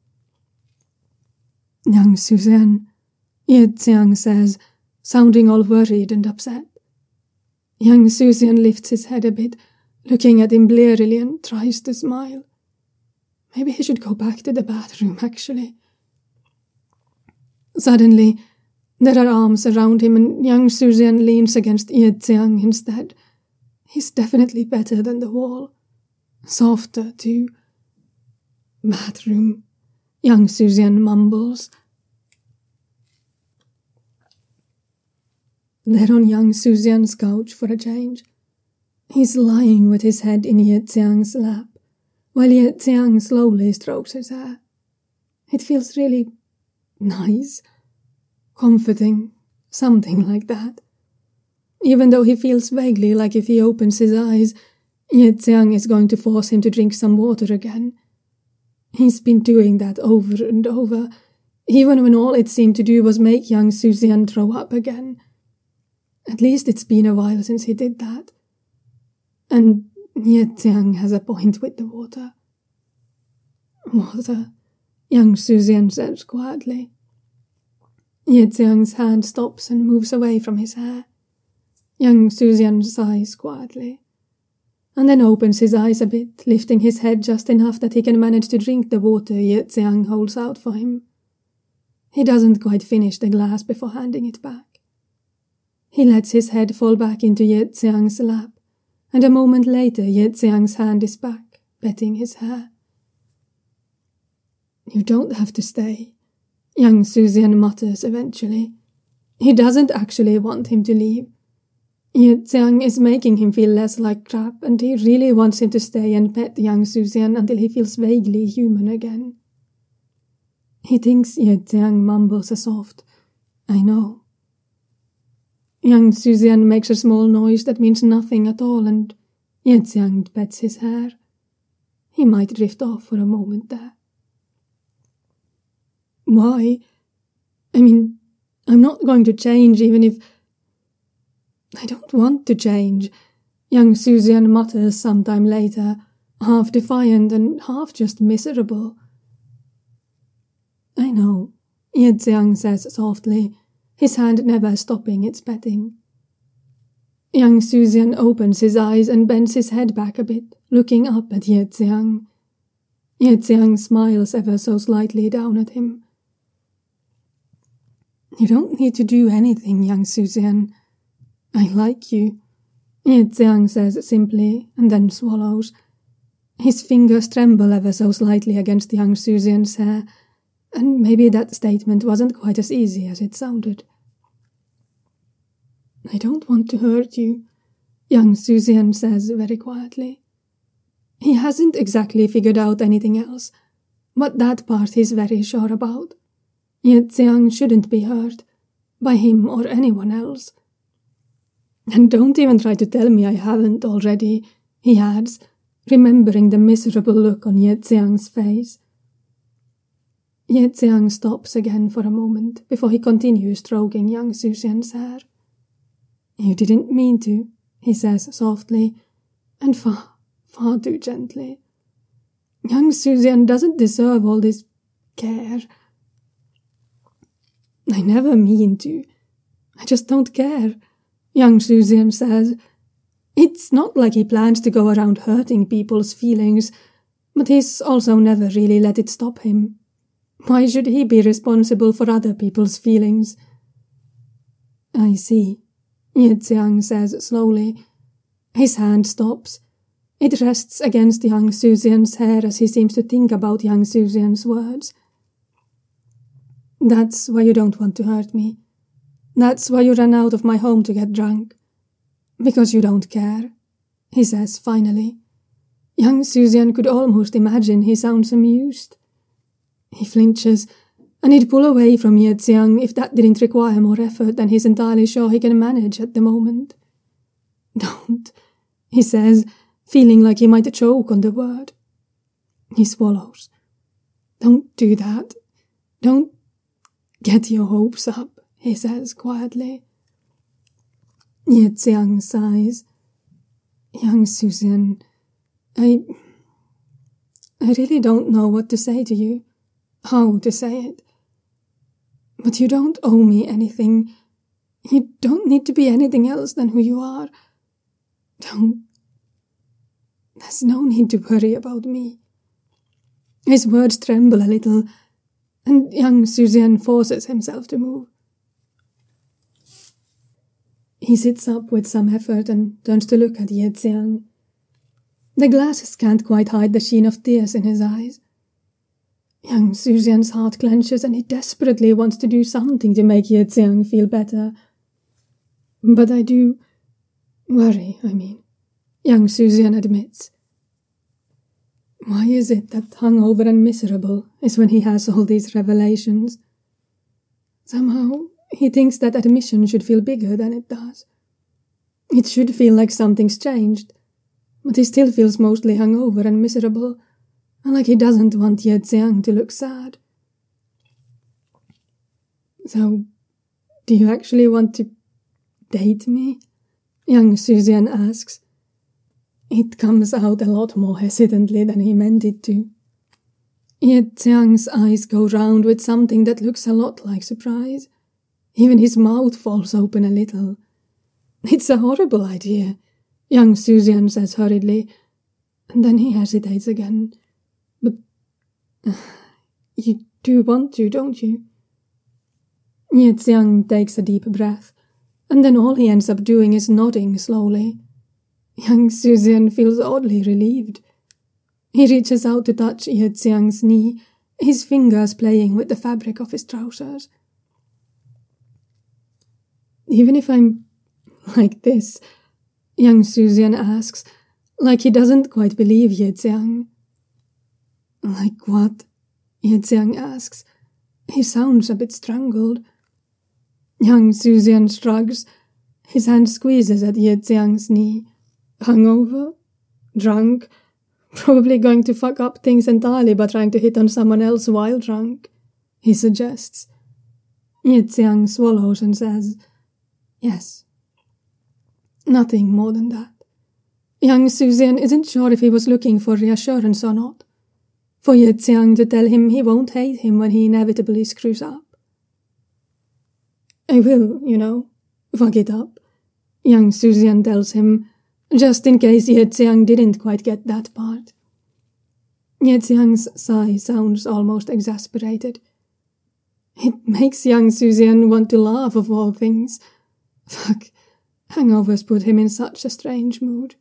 Young Suzian, Ye Xiang says, sounding all worried and upset. Young Suzian lifts his head a bit, looking at him blearily, and tries to smile. Maybe he should go back to the bathroom, actually. Suddenly, there are arms around him, and young Suzian leans against Ye Xiang instead. He's definitely better than the wall. Softer, too. Bathroom, young Suzian mumbles. They're on young Suzian's couch for a change. He's lying with his head in Ye Xiang's lap, while Ye Xiang slowly strokes his hair. It feels really nice, comforting, something like that. Even though he feels vaguely like if he opens his eyes, Ye Xiang is going to force him to drink some water again. He's been doing that over and over, even when all it seemed to do was make young Suzian throw up again. At least it's been a while since he did that. And Ye Xiang has a point with the water. Water, young Suzian says quietly. Ye Xiang's hand stops and moves away from his hair. Young Suzian sighs quietly, and then opens his eyes a bit, lifting his head just enough that he can manage to drink the water Ye Xiang holds out for him. He doesn't quite finish the glass before handing it back. He lets his head fall back into Ye Xiang's lap, and a moment later Ye Xiang's hand is back, petting his hair. You don't have to stay, young Suzian mutters eventually. He doesn't actually want him to leave. Ye Xiang is making him feel less like crap, and he really wants him to stay and pet young Suzian until he feels vaguely human again. He thinks Ye Xiang mumbles a soft, I know. Young Suzian makes a small noise that means nothing at all, and Ye Xiang pets his hair. He might drift off for a moment there. Why? I mean, I'm not going to change even if... I don't want to change, young Suzian mutters sometime later, half defiant and half just miserable. I know, Ye Xiang says softly, his hand never stopping its petting. Young Suzian opens his eyes and bends his head back a bit, looking up at Ye Xiang. Ye Xiang smiles ever so slightly down at him. You don't need to do anything, young Suzian. I like you, Ye Xiang says simply, and then swallows. His fingers tremble ever so slightly against young Suzian's hair, and maybe that statement wasn't quite as easy as it sounded. I don't want to hurt you, young Suzian says very quietly. He hasn't exactly figured out anything else, but that part he's very sure about. Ye Xiang shouldn't be hurt, by him or anyone else. And don't even try to tell me I haven't already, he adds, remembering the miserable look on Ye Xiang's face. Ye Xiang stops again for a moment before he continues stroking young Suzian's hair. You didn't mean to, he says softly, and far, far too gently. Young Suzian doesn't deserve all this care. I never mean to. I just don't care, young Suzian says. It's not like he plans to go around hurting people's feelings, but he's also never really let it stop him. Why should he be responsible for other people's feelings? I see, Ye Xiang says slowly. His hand stops. It rests against young Suzian's hair as he seems to think about young Suzian's words. That's why you don't want to hurt me. That's why you ran out of my home to get drunk. Because you don't care, he says finally. Young Suzian could almost imagine he sounds amused. He flinches, and he'd pull away from Ye Xiang if that didn't require more effort than he's entirely sure he can manage at the moment. Don't, he says, feeling like he might choke on the word. He swallows. Don't do that. Don't get your hopes up, he says quietly. Ye Xiang sighs. Young Suzian, I... I really don't know what to say to you, how to say it. But you don't owe me anything. You don't need to be anything else than who you are. Don't... There's no need to worry about me. His words tremble a little, and young Suzian forces himself to move. He sits up with some effort and turns to look at Ye Xiang. The glasses can't quite hide the sheen of tears in his eyes. Young Suzian's heart clenches and he desperately wants to do something to make Ye Xiang feel better. But I do worry, I mean, young Suzian admits. Why is it that hungover and miserable is when he has all these revelations? Somehow, he thinks that admission should feel bigger than it does. It should feel like something's changed, but he still feels mostly hungover and miserable, and like he doesn't want Ye Xiang to look sad. So, do you actually want to date me? Young Suzian asks. It comes out a lot more hesitantly than he meant it to. Ye Xiang's eyes go round with something that looks a lot like surprise. Even his mouth falls open a little. It's a horrible idea, young Suzian says hurriedly, and then he hesitates again. But uh, you do want to, don't you? Ye Xiang takes a deep breath, and then all he ends up doing is nodding slowly. Young Suzian feels oddly relieved. He reaches out to touch Ye Xiang's knee, his fingers playing with the fabric of his trousers. Even if I'm like this, young Suzian asks, like he doesn't quite believe Ye Xiang. Like what? Ye Xiang asks. He sounds a bit strangled. Young Suzian shrugs. His hand squeezes at Ye Xiang's knee. Hungover? Drunk? Probably going to fuck up things entirely by trying to hit on someone else while drunk, he suggests. Ye Xiang swallows and says, yes. Nothing more than that. Young Suzian isn't sure if he was looking for reassurance or not. For Ye Xiang to tell him he won't hate him when he inevitably screws up. I will, you know, fuck it up, young Suzian tells him, just in case Ye Xiang didn't quite get that part. Ye Xiang's sigh sounds almost exasperated. It makes young Suzian want to laugh of all things. Fuck, hangovers put him in such a strange mood.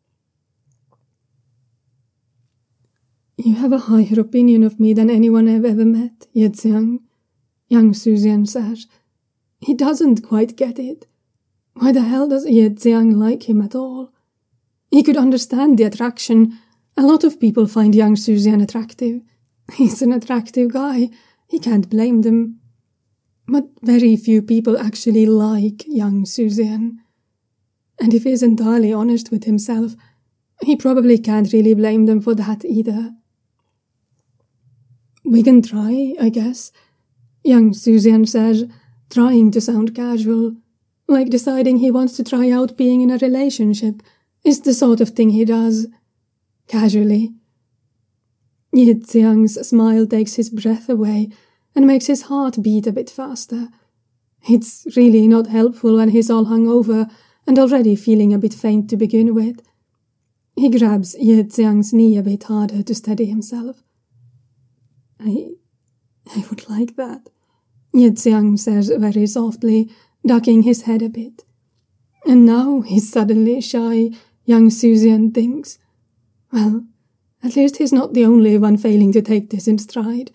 You have a higher opinion of me than anyone I've ever met, Ye Xiang, young Suzian says. He doesn't quite get it. Why the hell does Ye Xiang like him at all? He could understand the attraction. A lot of people find young Suzian attractive. He's an attractive guy. He can't blame them. But very few people actually like young Suzian. And if he's entirely honest with himself, he probably can't really blame them for that either. We can try, I guess, young Suzian says, trying to sound casual, like deciding he wants to try out being in a relationship is the sort of thing he does, casually. Ye Xiang's smile takes his breath away and makes his heart beat a bit faster. It's really not helpful when he's all hungover and already feeling a bit faint to begin with. He grabs Ye Xiang's knee a bit harder to steady himself. I... I would like that, Ye Xiang says very softly, ducking his head a bit. And now he's suddenly shy, young Suzian thinks. Well, at least he's not the only one failing to take this in stride.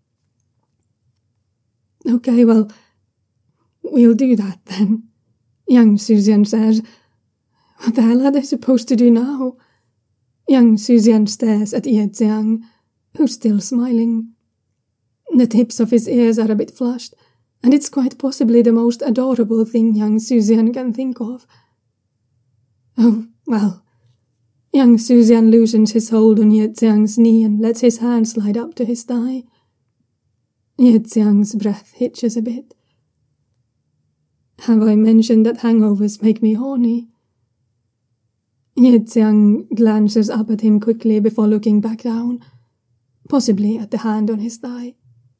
Okay, well, we'll do that then, young Suzian says. What the hell are they supposed to do now? Young Suzian stares at Ye Xiang, who's still smiling. The tips of his ears are a bit flushed, and it's quite possibly the most adorable thing young Suzian can think of. Oh, well. Young Suzian loosens his hold on Ye Xiang's knee and lets his hand slide up to his thigh. Ye Xiang's breath hitches a bit. Have I mentioned that hangovers make me horny? Ye Xiang glances up at him quickly before looking back down, possibly at the hand on his thigh.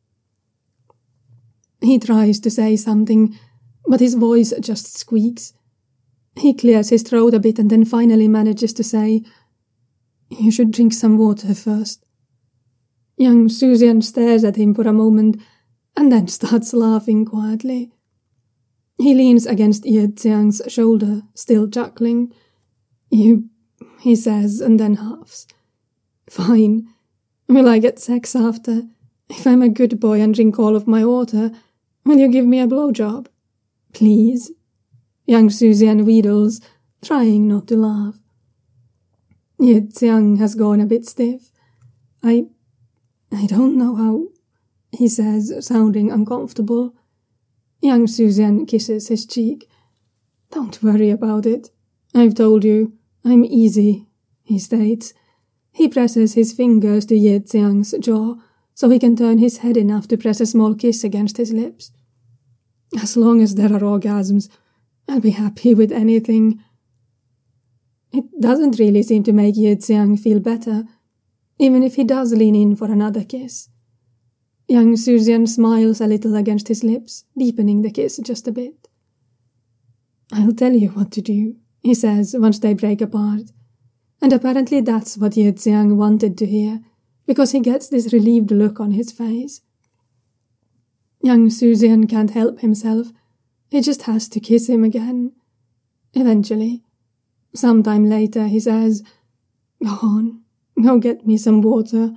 He tries to say something, but his voice just squeaks. He clears his throat a bit and then finally manages to say, You should drink some water first. Young Suzian stares at him for a moment and then starts laughing quietly. He leans against Ye Xiang's shoulder, still chuckling. You, he says, and then laughs. Fine. Will I get sex after? If I'm a good boy and drink all of my water, will you give me a blowjob? Please? Young Suzian wheedles, trying not to laugh. Ye Xiang has gone a bit stiff. I... I don't know how... he says, sounding uncomfortable. Young Suzian kisses his cheek. Don't worry about it. I've told you, I'm easy, he states. He presses his fingers to Ye Xiang's jaw, so he can turn his head enough to press a small kiss against his lips. As long as there are orgasms, I'll be happy with anything. It doesn't really seem to make Ye Xiang feel better, even if he does lean in for another kiss. Young Suzian smiles a little against his lips, deepening the kiss just a bit. "I'll tell you what to do," he says once they break apart. And apparently that's what Ye Xiang wanted to hear, because he gets this relieved look on his face. Young Suzian can't help himself. He just has to kiss him again. Eventually. Sometime later, he says, "Go on, go get me some water."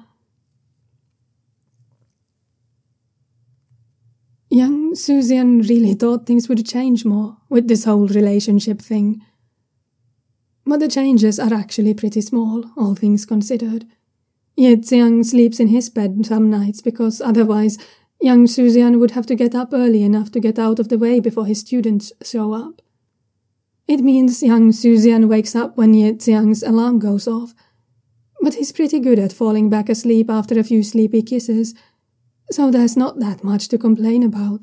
Young Suzian really thought things would change more with this whole relationship thing. But the changes are actually pretty small, all things considered. Ye Xiang sleeps in his bed some nights because otherwise young Suzian would have to get up early enough to get out of the way before his students show up. It means young Suzian wakes up when Ye Xiang's alarm goes off, but he's pretty good at falling back asleep after a few sleepy kisses, so there's not that much to complain about.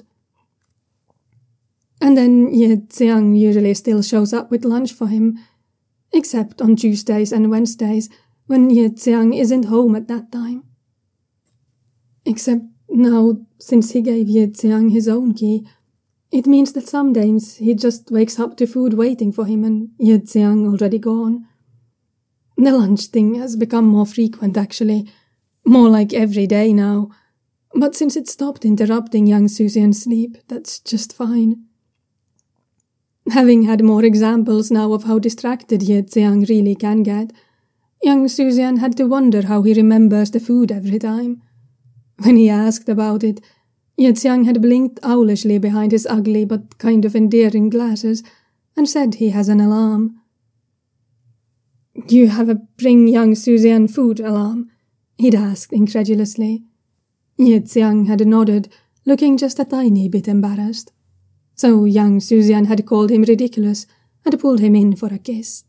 And then Ye Xiang usually still shows up with lunch for him, except on Tuesdays and Wednesdays, when Ye Xiang isn't home at that time. Except now, since he gave Ye Xiang his own key, it means that some days he just wakes up to food waiting for him and Ye Xiang already gone. The lunch thing has become more frequent, actually, more like every day now, but since it stopped interrupting young Suzian's sleep, that's just fine. Having had more examples now of how distracted Ye Xiang really can get, young Suzian had to wonder how he remembers the food every time. When he asked about it, Ye Xiang had blinked owlishly behind his ugly but kind of endearing glasses and said he has an alarm. "You have a bring young Suzian food alarm?" he'd asked incredulously. Ye Xiang had nodded, looking just a tiny bit embarrassed. So young Suzian had called him ridiculous and pulled him in for a kiss.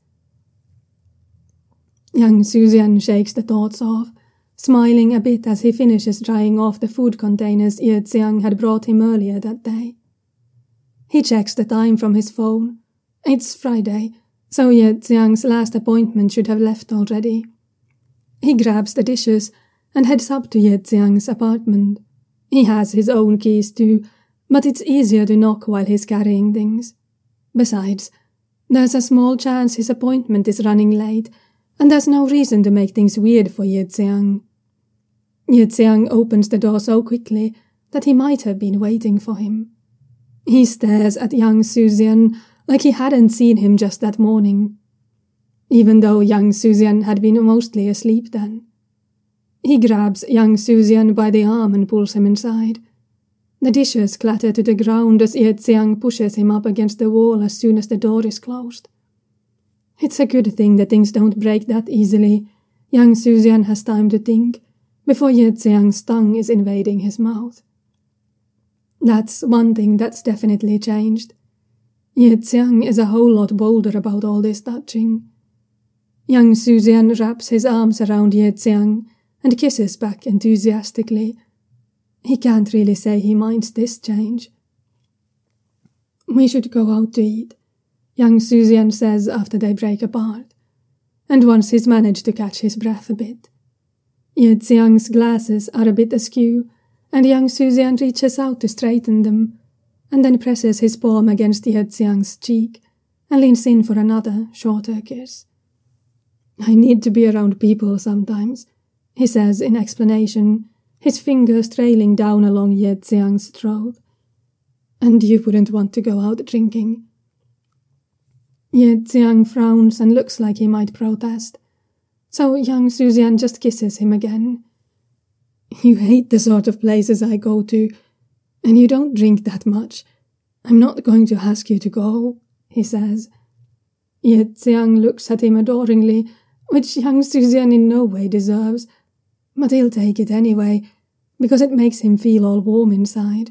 Young Suzian shakes the thoughts off, smiling a bit as he finishes drying off the food containers Ye Xiang had brought him earlier that day. He checks the time from his phone. It's Friday, so Ye Xiang's last appointment should have left already. He grabs the dishes and heads up to Ye Xiang's apartment. He has his own keys too, but it's easier to knock while he's carrying things. Besides, there's a small chance his appointment is running late, and there's no reason to make things weird for Ye Xiang. Ye Xiang opens the door so quickly that he might have been waiting for him. He stares at young Suzian like he hadn't seen him just that morning, even though young Suzian had been mostly asleep then. He grabs young Suzian by the arm and pulls him inside. The dishes clatter to the ground as Ye Xiang pushes him up against the wall as soon as the door is closed. It's a good thing that things don't break that easily. Young Suzian has time to think, before Ye Xiang's tongue is invading his mouth. That's one thing that's definitely changed. Ye Xiang is a whole lot bolder about all this touching. Young Suzian wraps his arms around Ye Xiang and kisses back enthusiastically. He can't really say he minds this change. "We should go out to eat," young Suzian says after they break apart, and once he's managed to catch his breath a bit. Ye Xiang's glasses are a bit askew, and young Suzian reaches out to straighten them, and then presses his palm against Ye Xiang's cheek and leans in for another, shorter kiss. "I need to be around people sometimes," he says in explanation, his fingers trailing down along Ye Xiang's throat. "And you wouldn't want to go out drinking." Ye Xiang frowns and looks like he might protest, so young Suzian just kisses him again. "You hate the sort of places I go to, and you don't drink that much. I'm not going to ask you to go," he says. Ye Xiang looks at him adoringly, which young Suzian in no way deserves, but he'll take it anyway, because it makes him feel all warm inside.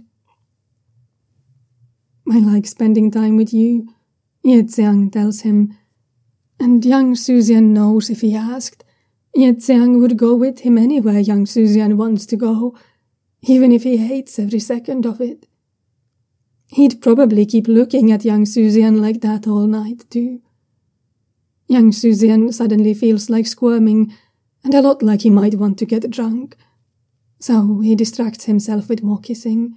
"I like spending time with you," Ye Xiang tells him, and young Suzian knows if he asked, Ye Xiang would go with him anywhere young Suzian wants to go, even if he hates every second of it. He'd probably keep looking at young Suzian like that all night too. Young Suzian suddenly feels like squirming, and a lot like he might want to get drunk. So he distracts himself with more kissing.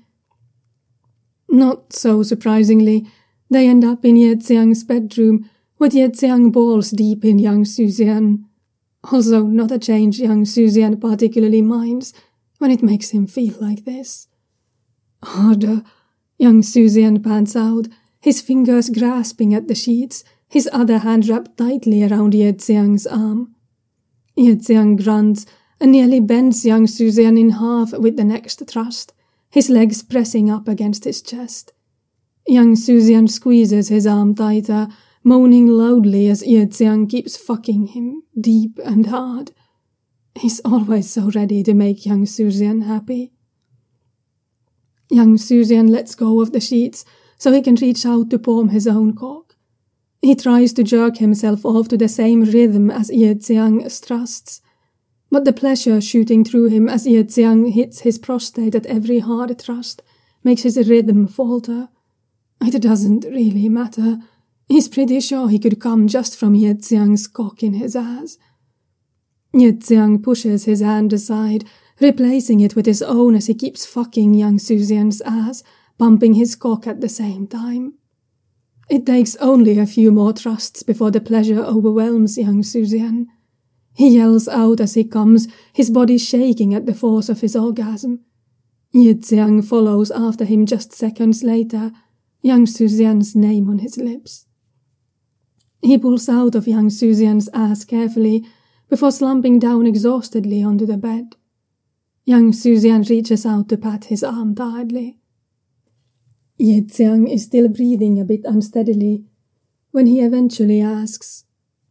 Not so surprisingly, they end up in Ye Xiang's bedroom, with Ye Xiang balls deep in young Suzian. Also not a change young Suzian particularly minds when it makes him feel like this. Harder, young Suzian pants out, his fingers grasping at the sheets, his other hand wrapped tightly around Ye Xiang's arm. Ye Xiang grunts and nearly bends young Suzian in half with the next thrust, his legs pressing up against his chest. Young Suzian squeezes his arm tighter, moaning loudly as Ye Xiang keeps fucking him, deep and hard. He's always so ready to make young Suzian happy. Young Suzian lets go of the sheets so he can reach out to palm his own cock. He tries to jerk himself off to the same rhythm as Ye Xiang thrusts, but the pleasure shooting through him as Ye Xiang hits his prostate at every hard thrust makes his rhythm falter. It doesn't really matter. He's pretty sure he could come just from Ye Xiang's cock in his ass. Ye Xiang pushes his hand aside, replacing it with his own as he keeps fucking young Suzian's ass, bumping his cock at the same time. It takes only a few more thrusts before the pleasure overwhelms young Suzian. He yells out as he comes, his body shaking at the force of his orgasm. Ye Xiang follows after him just seconds later, young Suzian's name on his lips. He pulls out of young Suzian's ass carefully before slumping down exhaustedly onto the bed. Young Suzian reaches out to pat his arm tiredly. Ye Xiang is still breathing a bit unsteadily when he eventually asks,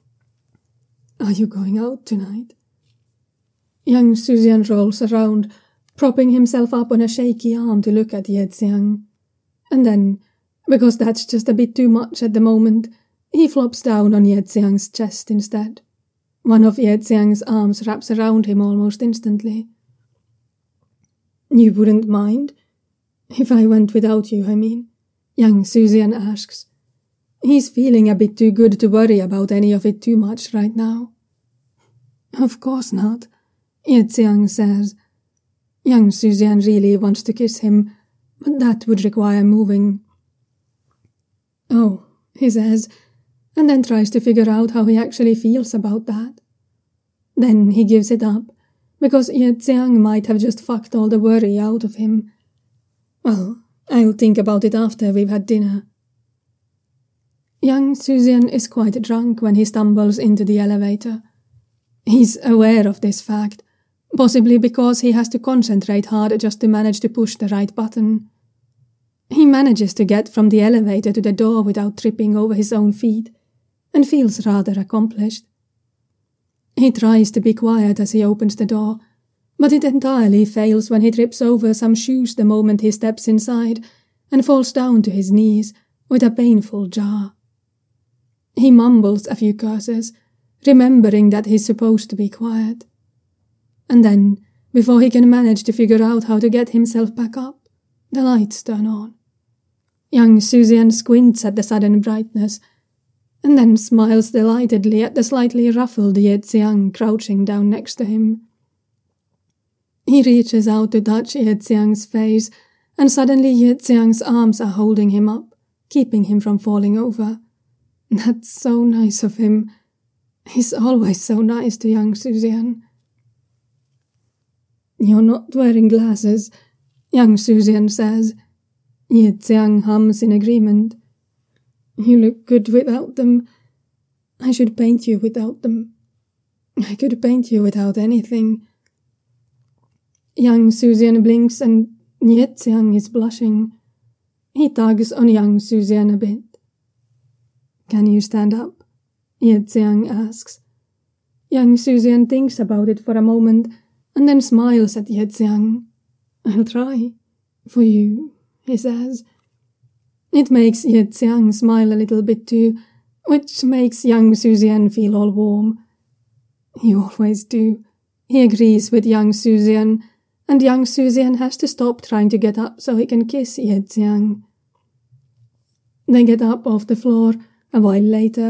"Are you going out tonight?" Young Suzian rolls around, propping himself up on a shaky arm to look at Ye Xiang. And then, because that's just a bit too much at the moment, he flops down on Ye Xiang's chest instead. One of Ye Xiang's arms wraps around him almost instantly. "You wouldn't mind? If I went without you, I mean," young Suzian asks. He's feeling a bit too good to worry about any of it too much right now. "Of course not," Ye Xiang says. Young Suzian really wants to kiss him, but that would require moving. "Oh," he says, and then tries to figure out how he actually feels about that. Then he gives it up, because Ye Xiang might have just fucked all the worry out of him. "Well, I'll think about it after we've had dinner." Young Suzian is quite drunk when he stumbles into the elevator. He's aware of this fact, possibly because he has to concentrate hard just to manage to push the right button. He manages to get from the elevator to the door without tripping over his own feet, and feels rather accomplished. He tries to be quiet as he opens the door, but it entirely fails when he trips over some shoes the moment he steps inside and falls down to his knees with a painful jar. He mumbles a few curses, remembering that he's supposed to be quiet. And then, before he can manage to figure out how to get himself back up, the lights turn on. Young Suzian squints at the sudden brightness, and then smiles delightedly at the slightly ruffled Ye Xiang crouching down next to him. He reaches out to touch Ye Xiang's face, and suddenly Ye Xiang's arms are holding him up, keeping him from falling over. That's so nice of him. He's always so nice to young Suzian. "You're not wearing glasses," young Suzian says. Ye Xiang hums in agreement. "You look good without them. I should paint you without them. I could paint you without anything." Young Suzian blinks and Ye Xiang is blushing. He tugs on young Suzian a bit. "Can you stand up?" Ye Xiang asks. Young Suzian thinks about it for a moment and then smiles at Ye Xiang. "I'll try. For you," he says. It makes Ye Xiang smile a little bit too, which makes young Suzian feel all warm. "You always do," he agrees with young Suzian, and young Suzian has to stop trying to get up so he can kiss Ye Xiang. They get up off the floor, a while later,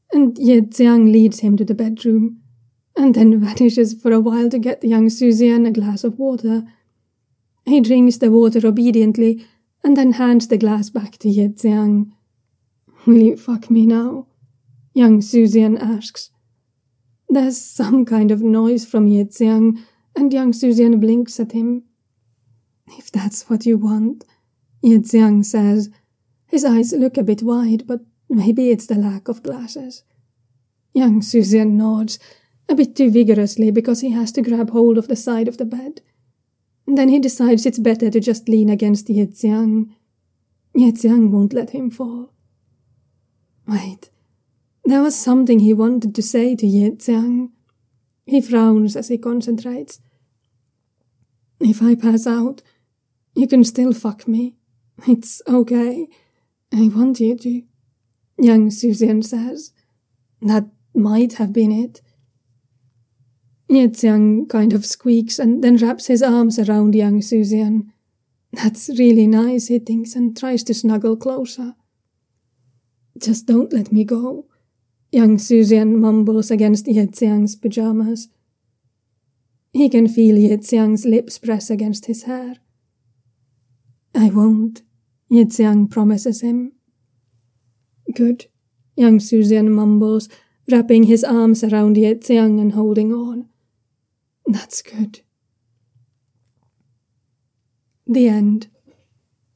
and Ye Xiang leads him to the bedroom, and then vanishes for a while to get young Suzian a glass of water. He drinks the water obediently, and then hands the glass back to Ye Xiang. "Will you fuck me now?" young Suzian asks. There's some kind of noise from Ye Xiang, and young Suzian blinks at him. "If that's what you want," Ye Xiang says. His eyes look a bit wide, but maybe it's the lack of glasses. Young Suzian nods, a bit too vigorously because he has to grab hold of the side of the bed. Then he decides it's better to just lean against Ye Xiang. Ye Xiang won't let him fall. Wait, there was something he wanted to say to Ye Xiang. He frowns as he concentrates. "If I pass out, you can still fuck me. It's okay. I want you to," young Suzian says. That might have been it. Ye Xiang kind of squeaks and then wraps his arms around young Suzian. That's really nice, he thinks, and tries to snuggle closer. "Just don't let me go," young Suzian mumbles against Ye Xiang's pajamas. He can feel Ye Xiang's lips press against his hair. "I won't," Ye Xiang promises him. "Good," young Suzian mumbles, wrapping his arms around Ye Xiang and holding on. "That's good." The end.